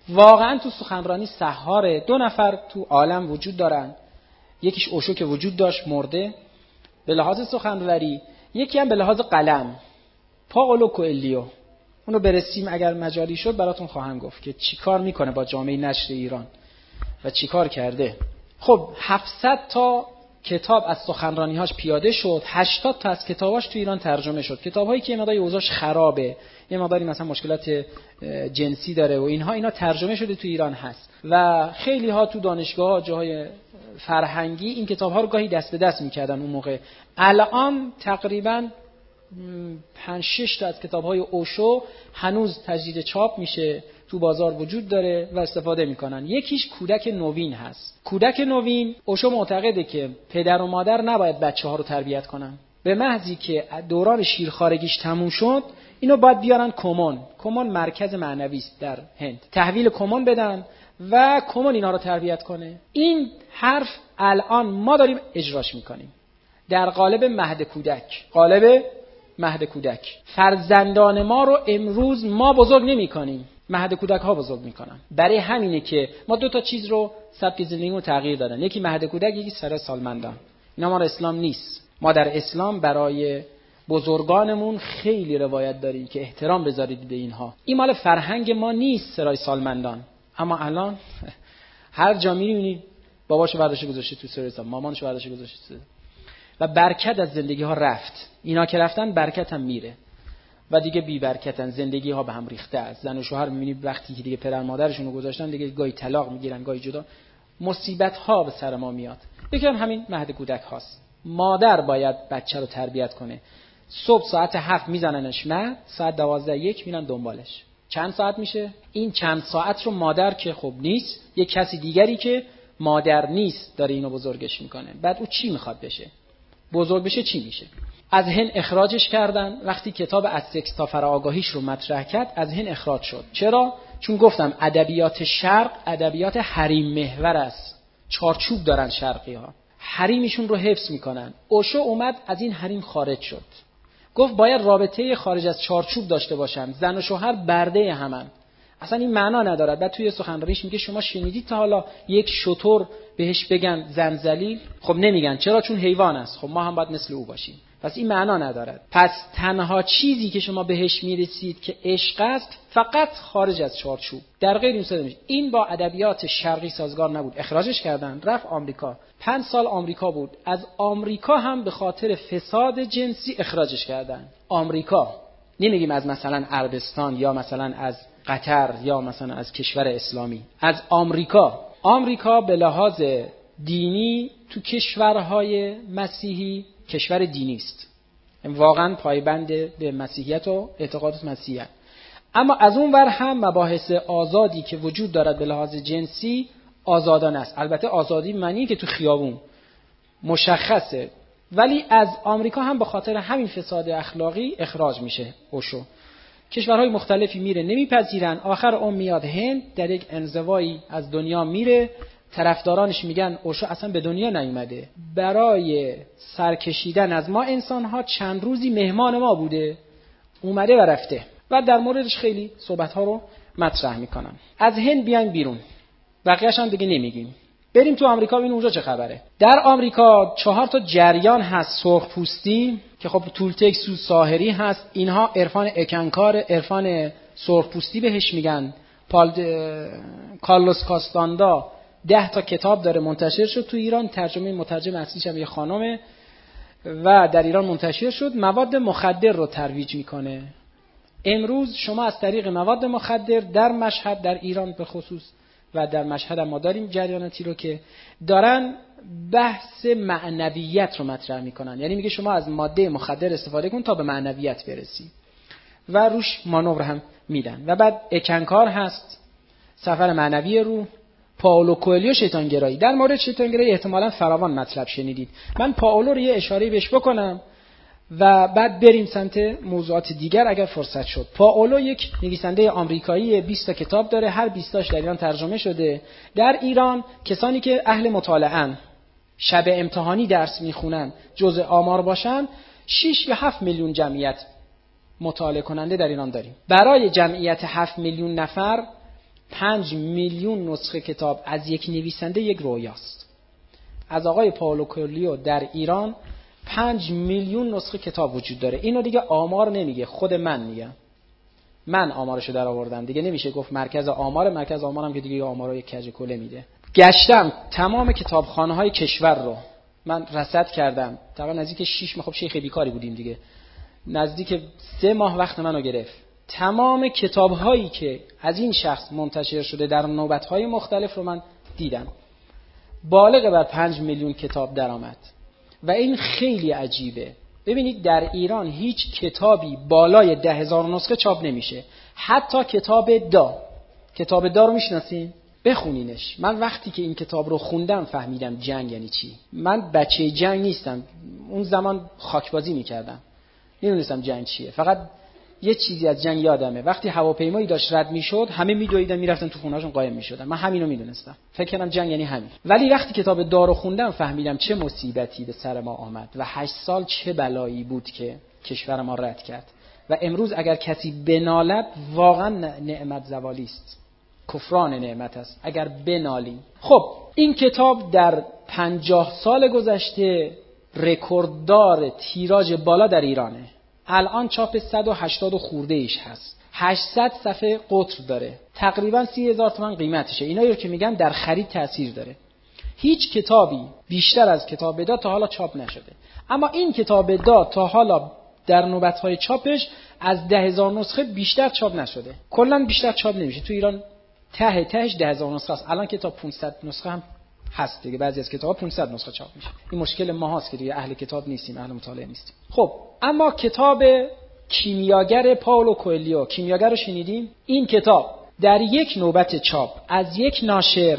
A: واقعا تو سخنرانی سحاره. 2 نفر تو عالم وجود دارن، یکیش اوشو که وجود داشت مرده به لحاظ سخنوری، یکی هم به لحاظ قلم پائولو کوئلیو. اونو برسیم اگر مجالی شد براتون خواهم گفت که چی کار میکنه با جامعه نشر ایران و چی کار کرده. خب 700 تا کتاب از سخنرانی‌هاش پیاده شد، 80 تا از کتاباش تو ایران ترجمه شد. کتاب‌هایی که مقدار اوضاعش خرابه، یه مقداری مثلا مشکلات جنسی داره و اینا ترجمه شده تو ایران هست و خیلی ها تو دانشگاه‌ها جاهای فرهنگی این کتاب‌ها رو گاهی دست به دست می‌کردن اون موقع. الان تقریباً 5-6 تا از کتاب‌های اوشو هنوز تجدید چاپ میشه، تو بازار وجود داره و استفاده میکنن. یکیش کودک نوین هست. کودک نوین اوشو معتقده که پدر و مادر نباید بچه‌ها رو تربیت کنن. به محضی که دوران شیرخوارگیش تموم شد اینو باید بیارن کمون. کمون مرکز معنوی است در هند. تحویل کمون بدن و کمون اینا رو تربیت کنه. این حرف الان ما داریم اجراش میکنیم در قالب مهد کودک. فرزندان ما رو امروز ما بزرگ نمی‌کنیم، مهد کودک ها بزرگ میکنن. برای همینه که ما 2 تا چیز رو سبک زندگیمون تغییر دادن، یکی مهد کودک، یکی سر سالمندان. اینا ما اسلام نیست. ما در اسلام برای بزرگانمون خیلی روایت داریم که احترام بذارید به اینها. این مال فرهنگ ما نیست سرای سالمندان. اما الان هر جا می‌بینید باباشو برداشته گذاشته تو سرای سال، مامانشو برداشته گذاشته و برکت از زندگی ها رفت. اینا که رفتن برکت هم میره و دیگه بی برکتن، زندگی ها به هم ریخته است. زن و شوهر می‌بینید وقتی که دیگه پدر مادرشون رو گذاشتن دیگه گاهی طلاق میگیرن، گاهی جدا، مصیبت ها به سر ما میاد. یکم همین مهد کودک هاست. مادر باید بچه رو تربیت کنه. صبح ساعت 7 میزننش مهد، ساعت 12:01 میرن دنبالش. چند ساعت میشه؟ این چند ساعت رو مادر که خب نیست، یک کسی دیگری که مادر نیست داره اینو بزرگش میکنه. بعد او چی میخواد بشه؟ بزرگ بشه چی میشه؟ از هند اخراجش کردن. وقتی کتاب از سکس تا فراآگاهیش رو مطرح کرد از هند اخراج شد. چرا؟ چون گفتم ادبیات شرق ادبیات حریم محور است. چارچوب دارن شرقی ها، حریمشون رو حفظ میکنن. اوشو اومد از این حریم خارج شد، گفت باید رابطه خارج از چارچوب داشته باشن. زن و شوهر برده همن. اصلا این معنا ندارد. بعد توی سخنرانیش میگه شما شنیدید تا حالا یک شتر بهش بگن زن ذلیل؟ خب نمیگن. چرا؟ چون حیوان است. خب ما هم باید مثل او باشیم. پس این معنا ندارد. پس تنها چیزی که شما بهش میرسید که عشق است فقط خارج از چارچوب، در غیر این صورت این با ادبیات شرقی سازگار نبود. اخراجش کردن، رفت آمریکا. 5 سال آمریکا بود. از آمریکا هم به خاطر فساد جنسی اخراجش کردن. آمریکا، نمیگیم از مثلا عربستان یا مثلا از قطر یا مثلا از کشور اسلامی، از آمریکا. آمریکا به لحاظ دینی تو کشورهای مسیحی کشور دینی است، واقعا پایبند به مسیحیت و اعتقادات مسیحیت. اما از اون ور هم مباحث آزادی که وجود دارد به لحاظ جنسی آزادانه است. البته آزادی معنی که تو خیابون مشخصه، ولی از آمریکا هم به خاطر همین فساد اخلاقی اخراج میشه اوشو. کشورهای مختلفی میره نمیپذیرن. آخر اون میاد هند، در یک انزوایی از دنیا میره. طرفدارانش میگن اوشو اصلا به دنیا نیومده، برای سرکشیدن از ما انسان‌ها چند روزی مهمان ما بوده، اومده و رفته. و در موردش خیلی صحبت‌ها رو مطرح میکنن. از هند بیایم بیرون، بقیه‌اش هم دیگه نمیگیم. بریم تو آمریکا ببینیم اونجا چه خبره. در آمریکا 4 تا جریان هست سرخپوستی که خب تولتک سو ساحری هست. اینها عرفان اکنکار، عرفان سرخپوستی بهش میگن. کارلوس کاستاندا 10 تا کتاب داره، منتشر شد تو ایران. ترجمه مترجم اصلیش هم یه خانمه و در ایران منتشر شد. مواد مخدر رو ترویج میکنه. امروز شما از طریق مواد مخدر در مشهد، در ایران به خصوص و در مشهد هم ما داریم جریاناتی رو که دارن بحث معنویت رو مطرح میکنن. یعنی میگه شما از ماده مخدر استفاده کن تا به معنویت برسی و روش مانور هم میدن. و بعد اکنکار هست، سفر معنوی رو. پائولو کوئلیو شیطانگرایی. در مورد شیطانگرایی احتمالاً فراوان مطلب شنیدید. من پائولو رو یه اشاره بهش بکنم و بعد بریم سمت موضوعات دیگر اگر فرصت شد. پائولو یک نویسنده آمریکایی، 20 تا کتاب داره، هر 20 تاش در ایران ترجمه شده. در ایران کسانی که اهل مطالعه‌ان، شب امتحانی درس میخونن، جزء آمار باشن، 6 یا 7 میلیون جمعیت مطالعه کننده در ایران داریم. برای جمعیت 7 میلیون نفر 5 میلیون نسخه کتاب از یک نویسنده یک رویاست. از آقای پائولو کوئلیو در ایران 5 میلیون نسخه کتاب وجود داره. اینو دیگه آمار نمیگه، خود من میگم. من آمارشو در آوردم. دیگه نمیشه گفت مرکز آمارم که دیگه آمارای کج کوله میده. گشتم تمام کتابخانه‌های کشور رو من رصد کردم. تقریبا نزدیک 6 ماه، خب شیخ بیکاری بودیم دیگه، نزدیک 3 ماه وقت منو گرفت. تمام کتاب‌هایی که از این شخص منتشر شده در نوبت‌های مختلف رو من دیدم. بالغ بر 5 میلیون کتاب درآمد و این خیلی عجیبه. ببینید در ایران هیچ کتابی بالای 10,000 نسخه چاپ نمیشه. حتی کتاب دا رو میشناسین؟ بخونینش. من وقتی که این کتاب رو خوندم فهمیدم جنگ یعنی چی. من بچه جنگ نیستم، اون زمان خاکبازی میکردم، نمیدونستم جنگ چیه. فقط یه چیزی از جنگ یادمه، وقتی هواپیمایی داشت رد میشد همه میدویدن میرفتن تو خونه‌شون قایم میشدن. من همینو میدونستم، فکر کردم جنگ یعنی همین. ولی وقتی کتاب دا رو خوندم فهمیدم چه مصیبتی به سر ما آمد و 8 سال چه بلایی بود که کشور ما رد کرد. و امروز اگر کسی بنالد واقعا نعمت زوالی است، کفران نعمت است اگر بنالیم. خب این کتاب در 50 سال گذشته رکورددار تیراژ بالا در ایرانه. الان چاپ 180 خورده ایش هست. 800 صفحه قطر داره. تقریبا 30,000 تومان قیمتشه. اینا رو که میگم در خرید تأثیر داره. هیچ کتابی بیشتر از کتاب دا تا حالا چاپ نشده. اما این کتاب دا تا حالا در نوبت‌های چاپش از 10,000 نسخه بیشتر چاپ نشده. کلاً بیشتر چاپ نمیشه. تو ایران تهش 10,000 نسخه است. الان کتاب 500 نسخه هم هست دیگه. بعضی از کتاب‌ها 500 نسخه چاپ میشه. این مشکل ما هست که دیگه اهل کتاب نیستیم، اهل مطالعه نیستیم. خب اما کتاب کیمیاگر پائولو کوئلیو، کیمیاگر رو شنیدیم؟ این کتاب در یک نوبت چاپ از یک ناشر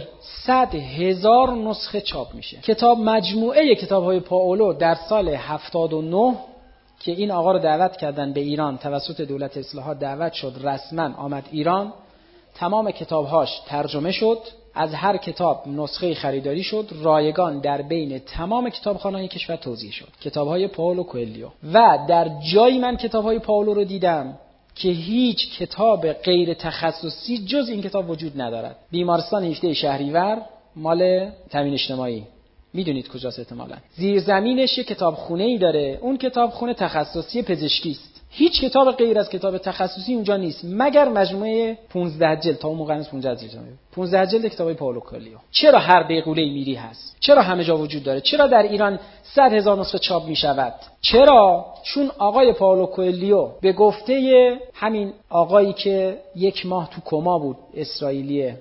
A: 100,000 نسخه چاپ میشه. کتاب مجموعه کتاب‌های پائولو در سال 79 که این آقا رو دعوت کردن به ایران، توسط دولت اصلاحات دعوت شد، رسما آمد ایران. تمام کتابهاش ترجمه شد، از هر کتاب نسخه خریداری شد، رایگان در بین تمام کتابخانه‌های کشور توزیع شد. کتاب‌های پائولو کوئلیو. و در جایی من کتاب‌های پائولو رو دیدم که هیچ کتاب غیر تخصصی جز این کتاب وجود ندارد. بیمارستان 17 شهریور مال تامین اجتماعی، میدونید کجاست احتمالاً. زیرزمینش یک کتابخونه‌ای داره، اون کتابخونه تخصصی پزشکی است. هیچ کتاب غیر از کتاب تخصصی اونجا نیست مگر مجموعه 15 جلد، تا اون موقع هنوز 15 جلد کتابای پائولو کوئلیو. چرا هر بیغوله میری هست؟ چرا همه جا وجود داره؟ چرا در ایران 100,000 نسخه چاپ میشود؟ چرا؟ چون آقای پائولو کوئلیو به گفته همین آقایی که 1 ماه تو کما بود، اسرائیلیه،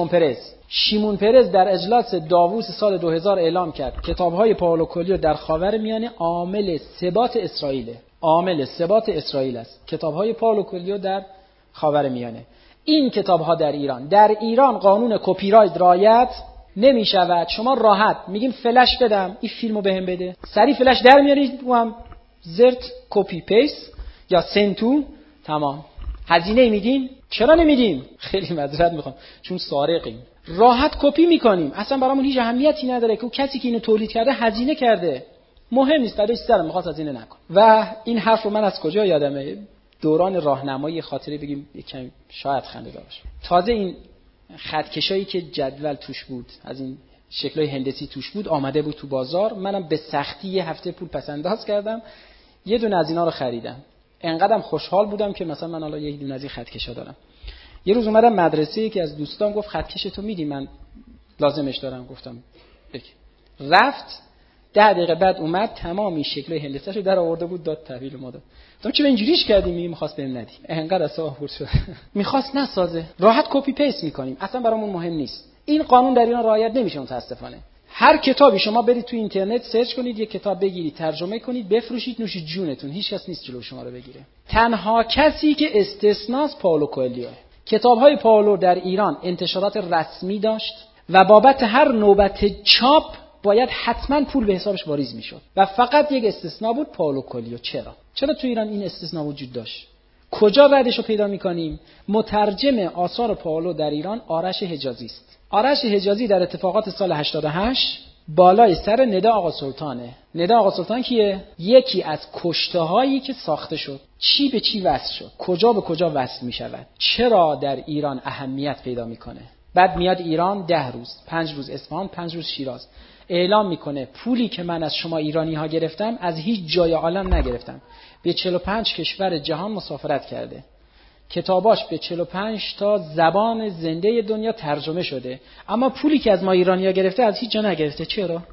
A: شیمون پرز در اجلاس داووس سال 2000 اعلام کرد کتاب‌های پائولو کوئلیو در خاورمیانه عامل ثبات اسرائیله. عامل ثبات اسرائیل است. کتاب‌های پائولو کوئلیو در خاورمیانه. این کتاب‌ها در ایران قانون کپی رایت رعایت نمی‌شود. شما راحت میگیم فلش بدم، این فیلمو بهم بده، سری فلش در میارید و هم زرت کپی پیست یا سنتو، تمام. هزینه میدین؟ چرا نمیدیم؟ خیلی معذرت میخوام چون سارقیم. راحت کپی میکنیم، اصلا برامون هیچ اهمیتی نداره که کسی که اینو تولید کرده هزینه کرده، مهم نیست، بعدش سرم میخواست هزینه نکن. و این حرف رو من از کجا یادمه؟ دوران راهنمایی، خاطره بگیم یکم شاید خنده دار باشه. تازه این خطکشایی که جدول توش بود، از این شکلای هندسی توش بود، آمده بود تو بازار. منم به سختی یه هفته پول پس انداز کردم، یه دونه از اینا رو خریدم. انقدرم خوشحال بودم که مثلا من حالا یه دونه از این خطکشا دارم. یه روز اومدم مدرسه، یکی از دوستان گفت خطکش تو میدی؟ من لازمش دارم. گفتم بگی. رفت 10 دقیقه بعد اومد، تمام این شکلای هندسه‌شو در آورده بود، داد تحویل ما داد. گفتم چرا اینجوریش کردی؟ می‌خواست بهم ندی. انقدر اصلا خورد شد. می‌خواست نسازه. راحت کپی پیست می‌کنیم، اصلا برامون مهم نیست. این قانون در ایران رعایت نمیشه متأسفانه. هر کتابی شما برید تو اینترنت سرچ کنید، یک کتاب بگیرید، ترجمه کنید، بفروشید، نوش جونتون، هیچ کس نیست جلوی شما رو بگیره. تنها کسی که استثناست پائولو کوئلیو. کتاب‌های پائولو در ایران انتشارات رسمی داشت و بابت هر نوبت چاپ باید حتما پول به حسابش واریز میشد و فقط یک استثناء بود، پائولو کوئلیو. چرا تو ایران این استثناء وجود داشت؟ کجا ردش رو پیدا می‌کنیم؟ مترجم آثار پائولو در ایران آرش حجازی است. آرش حجازی در اتفاقات سال 88 بالای سر ندا آقا سلطانه. ندا آقا سلطان کیه؟ یکی از کشته هایی که ساخته شد. چی به چی وصل شد، کجا به کجا وصل می شود، چرا در ایران اهمیت پیدا میکنه. بعد میاد ایران 10 روز، 5 روز اصفهان، 5 روز شیراز، اعلام میکنه پولی که من از شما ایرانی ها گرفتم از هیچ جای عالم نگرفتم. به 45 کشور جهان مسافرت کرده، کتاباش به 45 تا زبان زنده دنیا ترجمه شده، اما پولی که از ما ایرانی ها گرفته از هیچ جا نگرفته.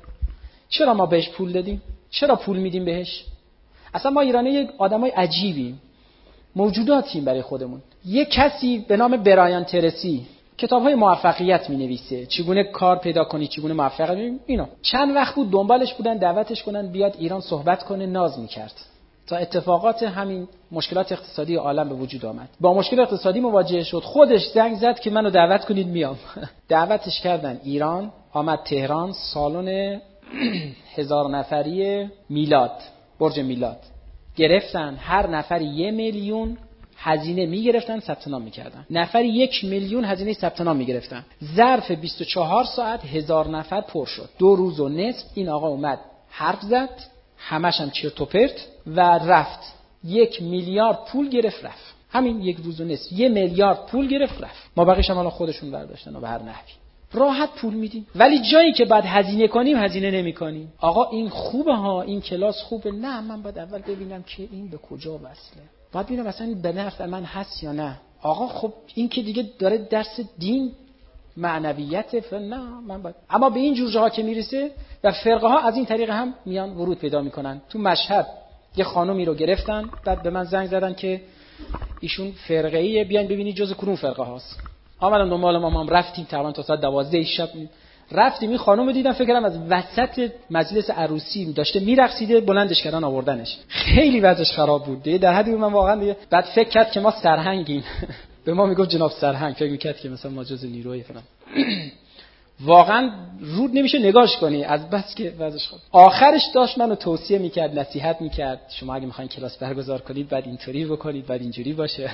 A: چرا ما بهش پول دادیم؟ چرا پول میدیم بهش؟ اصلا ما ایرانی یک آدمای عجیبیم، موجوداتیم برای خودمون. یک کسی به نام برایان ترسی کتاب‌های موفقیت می‌نویسه، چگونه کار پیدا کنی، چگونه موفق بشی. اینا چند وقت بود دنبالش بودن، دعوتش کنن بیاد ایران صحبت کنه، ناز می‌کرد تا اتفاقات همین مشکلات اقتصادی عالم به وجود آمد. با مشکل اقتصادی مواجه شد، خودش زنگ زد که منو دعوت کنید میام. دعوتش کردن ایران، آمد تهران، سالن 1000 نفری میلاد، برج میلاد گرفتن، هر نفری 1 میلیون هزینه میگرفتن، ثبت نام میکردن. نفری 1 میلیون هزینه ثبت نام میگرفتن. ظرف 24 ساعت 1000 نفر پر شد. 2 روز و نصف این آقا اومد حرف زد، همش هم چرت و پرت و رفت. 1 میلیارد پول گرفت رفت. همین 1 روز و نصف 1 میلیارد پول گرفت رفت. ما بقیش هم حالا خودشون برداشتن و به هر نحوی راحت پول میدیم، ولی جایی که بعد هزینه کنیم هزینه نمی‌کنیم. آقا این خوبه ها، این کلاس خوبه، نه من باید اول ببینم که این به کجا وصله، باید ببینم اصلا به نفع من هست یا نه. آقا خب این که دیگه داره درس دین معنویت، نه من باید. اما به این جور جاها که میرسه و فرقه ها از این طریق هم میان ورود پیدا میکنن. تو مشهد یه خانومی رو گرفتن، بعد به من زنگ زدن که ایشون فرقه‌ایه، بیاین ببینید جز کدوم فرقه هاست. آمدم دنبال ما، هم رفتیم تقریبا تا ساعت 12 شب رفتیم. این خانم رو دیدم، فکر کردم از وسط مجلس عروسی داشته میرقصیده، بلندش کردن آوردنش. خیلی وضعش خراب بود دیگه، در حدی من واقعا دیگه. بعد فکر کرد که ما سرهنگیم. به ما میگفت جناب سرهنگ، فکر میکرد که مثلا ما جز نیروی فلان. واقعا رود نمیشه نگاش کنی از بس که وضعش خراب. آخرش داشت منو توصیه میکرد، نصیحت میکرد، شما اگه میخواین کلاس برگزار کنید بعد اینطوری بکنید، بعد اینجوری باشه.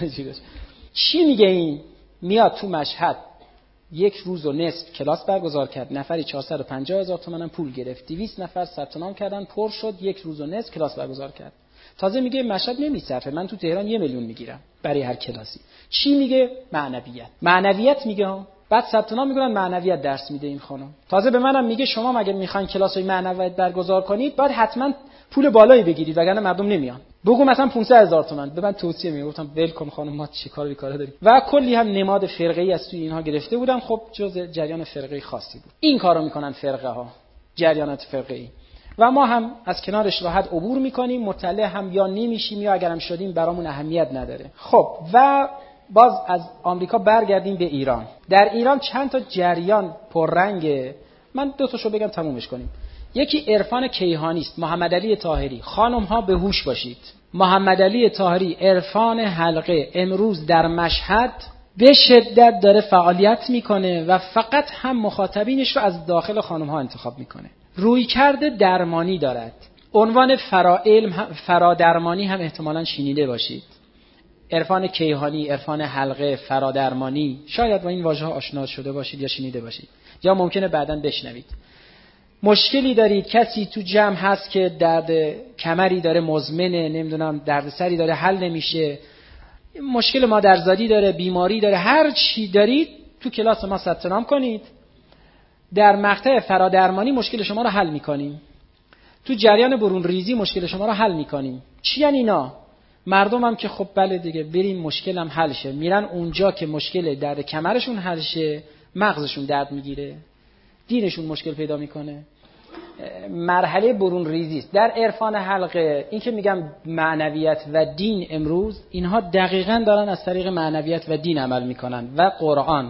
A: چی میگه این؟ میاد تو مشهد 1 روز و نصف کلاس برگزار کرد، نفری 450,000 تومان هم پول گرفت، 200 نفر ثبت نام کردن، پر شد. 1 روز و نصف کلاس برگزار کرد. تازه میگه مشهد نمیصرفه، من تو تهران 1 میلیون میگیرم برای هر کلاسی. چی میگه؟ معنویت میگه ها. بعد ثبت نام میکنن، معنویت درس میده این خانم. تازه به منم میگه شما مگه میخواین کلاسای معنویت برگزار کنید باید حتما پول بالایی بگیرید وگرنه مردم نمیان. بگو مثلا 500,000 تومان. به من توصیه میگفتم ول کن خانم، ما چیکار بیکاره داریم. و کلی هم نماد فرقه‌ای از توی اینها گرفته بودم. خب جز جریان فرقه‌ای خاصی بود. این کارو میکنن فرقه ها، جریانات فرقه‌ای. و ما هم از کنارش راحت عبور میکنیم، مطلع هم یا نمیشیم یا اگرم شدیم برامون اهمیت نداره. خب و باز از آمریکا برگردیم به ایران. در ایران چند تا جریان پررنگه، من 2 تاشو بگم تمومش کنیم. یکی عرفان کیهانی است، محمد علی طاهری. خانم ها به هوش باشید، محمد علی طاهری عرفان حلقه امروز در مشهد به شدت داره فعالیت میکنه و فقط هم مخاطبینش رو از داخل خانم ها انتخاب میکنه. رویکرد درمانی دارد، عنوان فرادرمانی هم احتمالاً شنیده باشید. عرفان کیهانی، عرفان حلقه، فرادرمانی، شاید با این واژه ها آشنا شده باشید یا شنیده باشید یا ممکنه بعداً بشنوید. مشکلی دارید، کسی تو جمع هست که درد کمری داره مزمنه، نمیدونم دردسری داره حل نمیشه، مشکل مادرزادی داره، بیماری داره، هر چی دارید تو کلاس ما ثبت نام کنید. در مقطع فرادرمانی مشکل شما رو حل میکنیم. تو جریان برون ریزی مشکل شما رو حل میکنیم. چی یعنی اینا؟ مردم هم که خب بله دیگه بریم مشکلم حل شه، میرن اونجا که مشکل درد کمرشون حل شه، مغزشون درد میگیره، دینشون مشکل پیدا میکنه. مرحله برون ریزی است. در عرفان حلقه این که میگم معنویت و دین امروز اینها دقیقاً دارن از طریق معنویت و دین عمل میکنن و قرآن.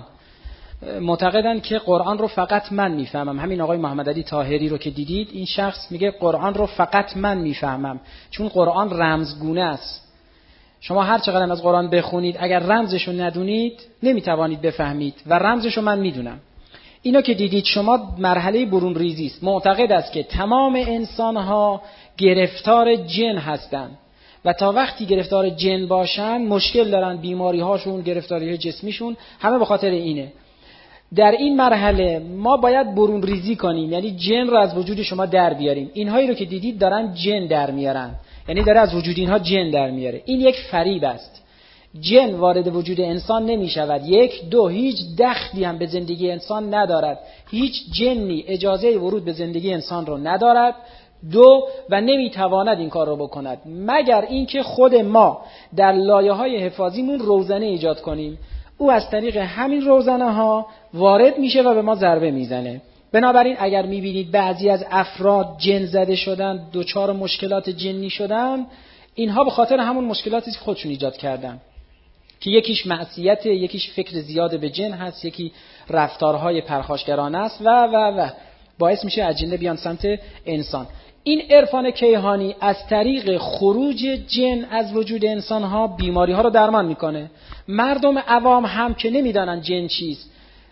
A: معتقدن که قرآن رو فقط من میفهمم. همین آقای محمد علی طاهری رو که دیدید، این شخص میگه قرآن رو فقط من میفهمم، چون قرآن رمزگونه است. شما هر چقدر از قرآن بخونید اگر رمزشو ندونید نمیتوانید بفهمید و رمزشو من میدونم. اینو که دیدید شما مرحله برون ریزی است. معتقد است که تمام انسان‌ها گرفتار جن هستند و تا وقتی گرفتار جن باشن مشکل دارن، بیماری‌هاشون، گرفتاری‌های جسمیشون همه به خاطر اینه. در این مرحله ما باید برون ریزی کنیم، یعنی جن رو از وجود شما در بیاریم. اینهایی رو که دیدید دارن جن در میارن، یعنی داره از وجود اینها جن در میاره. این یک فریب است. جن وارد وجود انسان نمی شود. 1 2 هیچ دخلی هم به زندگی انسان ندارد. هیچ جنی اجازه ورود به زندگی انسان رو ندارد. 2 و نمیتواند این کار رو بکند مگر اینکه خود ما در لایه‌های حفاظیمون روزنه ایجاد کنیم. او از طریق همین روزنه ها وارد میشه و به ما ضربه میزنه. بنابراین اگر میبینید بعضی از افراد جن زده شدن، دچار مشکلات جنی شدن، اینها به خاطر همون مشکلاتی که خودشون ایجاد کردن، که یکیش معصیت، یکیش فکر زیاد به جن هست، یکی رفتارهای پرخاشگرانه است و باعث میشه اجنه بیان سمت انسان. این عرفان کیهانی از طریق خروج جن از وجود انسانها بیماری ها رو درمان میکنه. مردم عوام هم که نمیدونن جن چیست،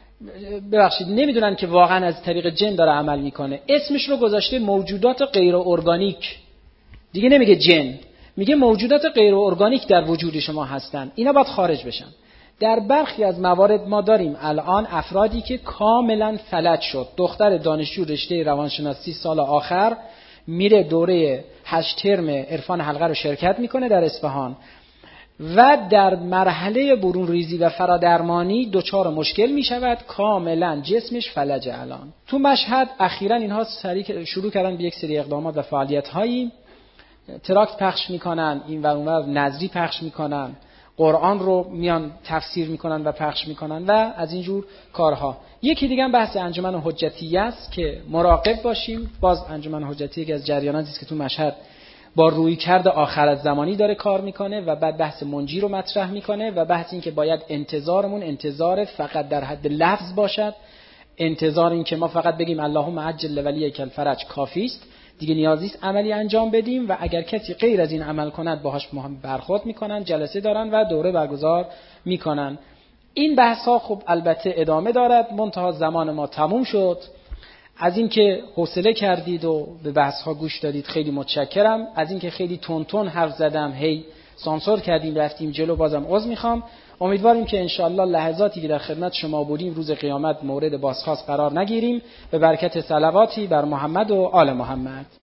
A: نمیدونن که واقعا از طریق جن داره عمل میکنه، اسمش رو گذاشته موجودات غیر ارگانیک. دیگه نمیگه جن، میگه موجودات غیر ارگانیک در وجود شما هستن، اینا باید خارج بشن. در برخی از موارد ما داریم الان افرادی که کاملا فلج شد. دختر دانشجو رشته روانشناسی سال آخر میره دوره 8 ترم عرفان حلقه رو شرکت میکنه در اصفهان و در مرحله برون ریزی و فرادرمانی دچار مشکل میشود، کاملا جسمش فلجه. الان تو مشهد اخیراً اینها شروع کردن به یک سری اقدامات و فعالیت هایی، تراکت پخش میکنن، این و اونور نظری پخش میکنن، قرآن رو میان تفسیر میکنن و پخش میکنن و از اینجور کارها. یکی دیگه هم بحث انجمن حجتیه است که مراقب باشیم. باز انجمن حجتیه که از جریاناتی است که تو مشهد با رویکرد آخرت زمانی داره کار میکنه و بعد بحث منجی رو مطرح میکنه و بحث این که باید انتظارمون انتظار فقط در حد لفظ باشد، انتظار این که ما فقط بگیم اللهم عجل ولیک الفرج کافی است، دیگه نیازی است عملی انجام بدیم و اگر کسی غیر از این عمل کند باهاش برخورد میکنن، جلسه دارن و دوره برگزار میکنن. این بحث ها خب البته ادامه دارد، منتها زمان ما تموم شد. از اینکه حوصله کردید و به بحث ها گوش دادید خیلی متشکرم. از اینکه خیلی تون حرف زدم، هی سانسور کردیم رفتیم جلو، بازم عذر میخوام. امیدواریم که انشاءالله لحظاتی که در خدمت شما بودیم روز قیامت مورد بازخواست قرار نگیریم. به برکت صلواتی بر محمد و آل محمد.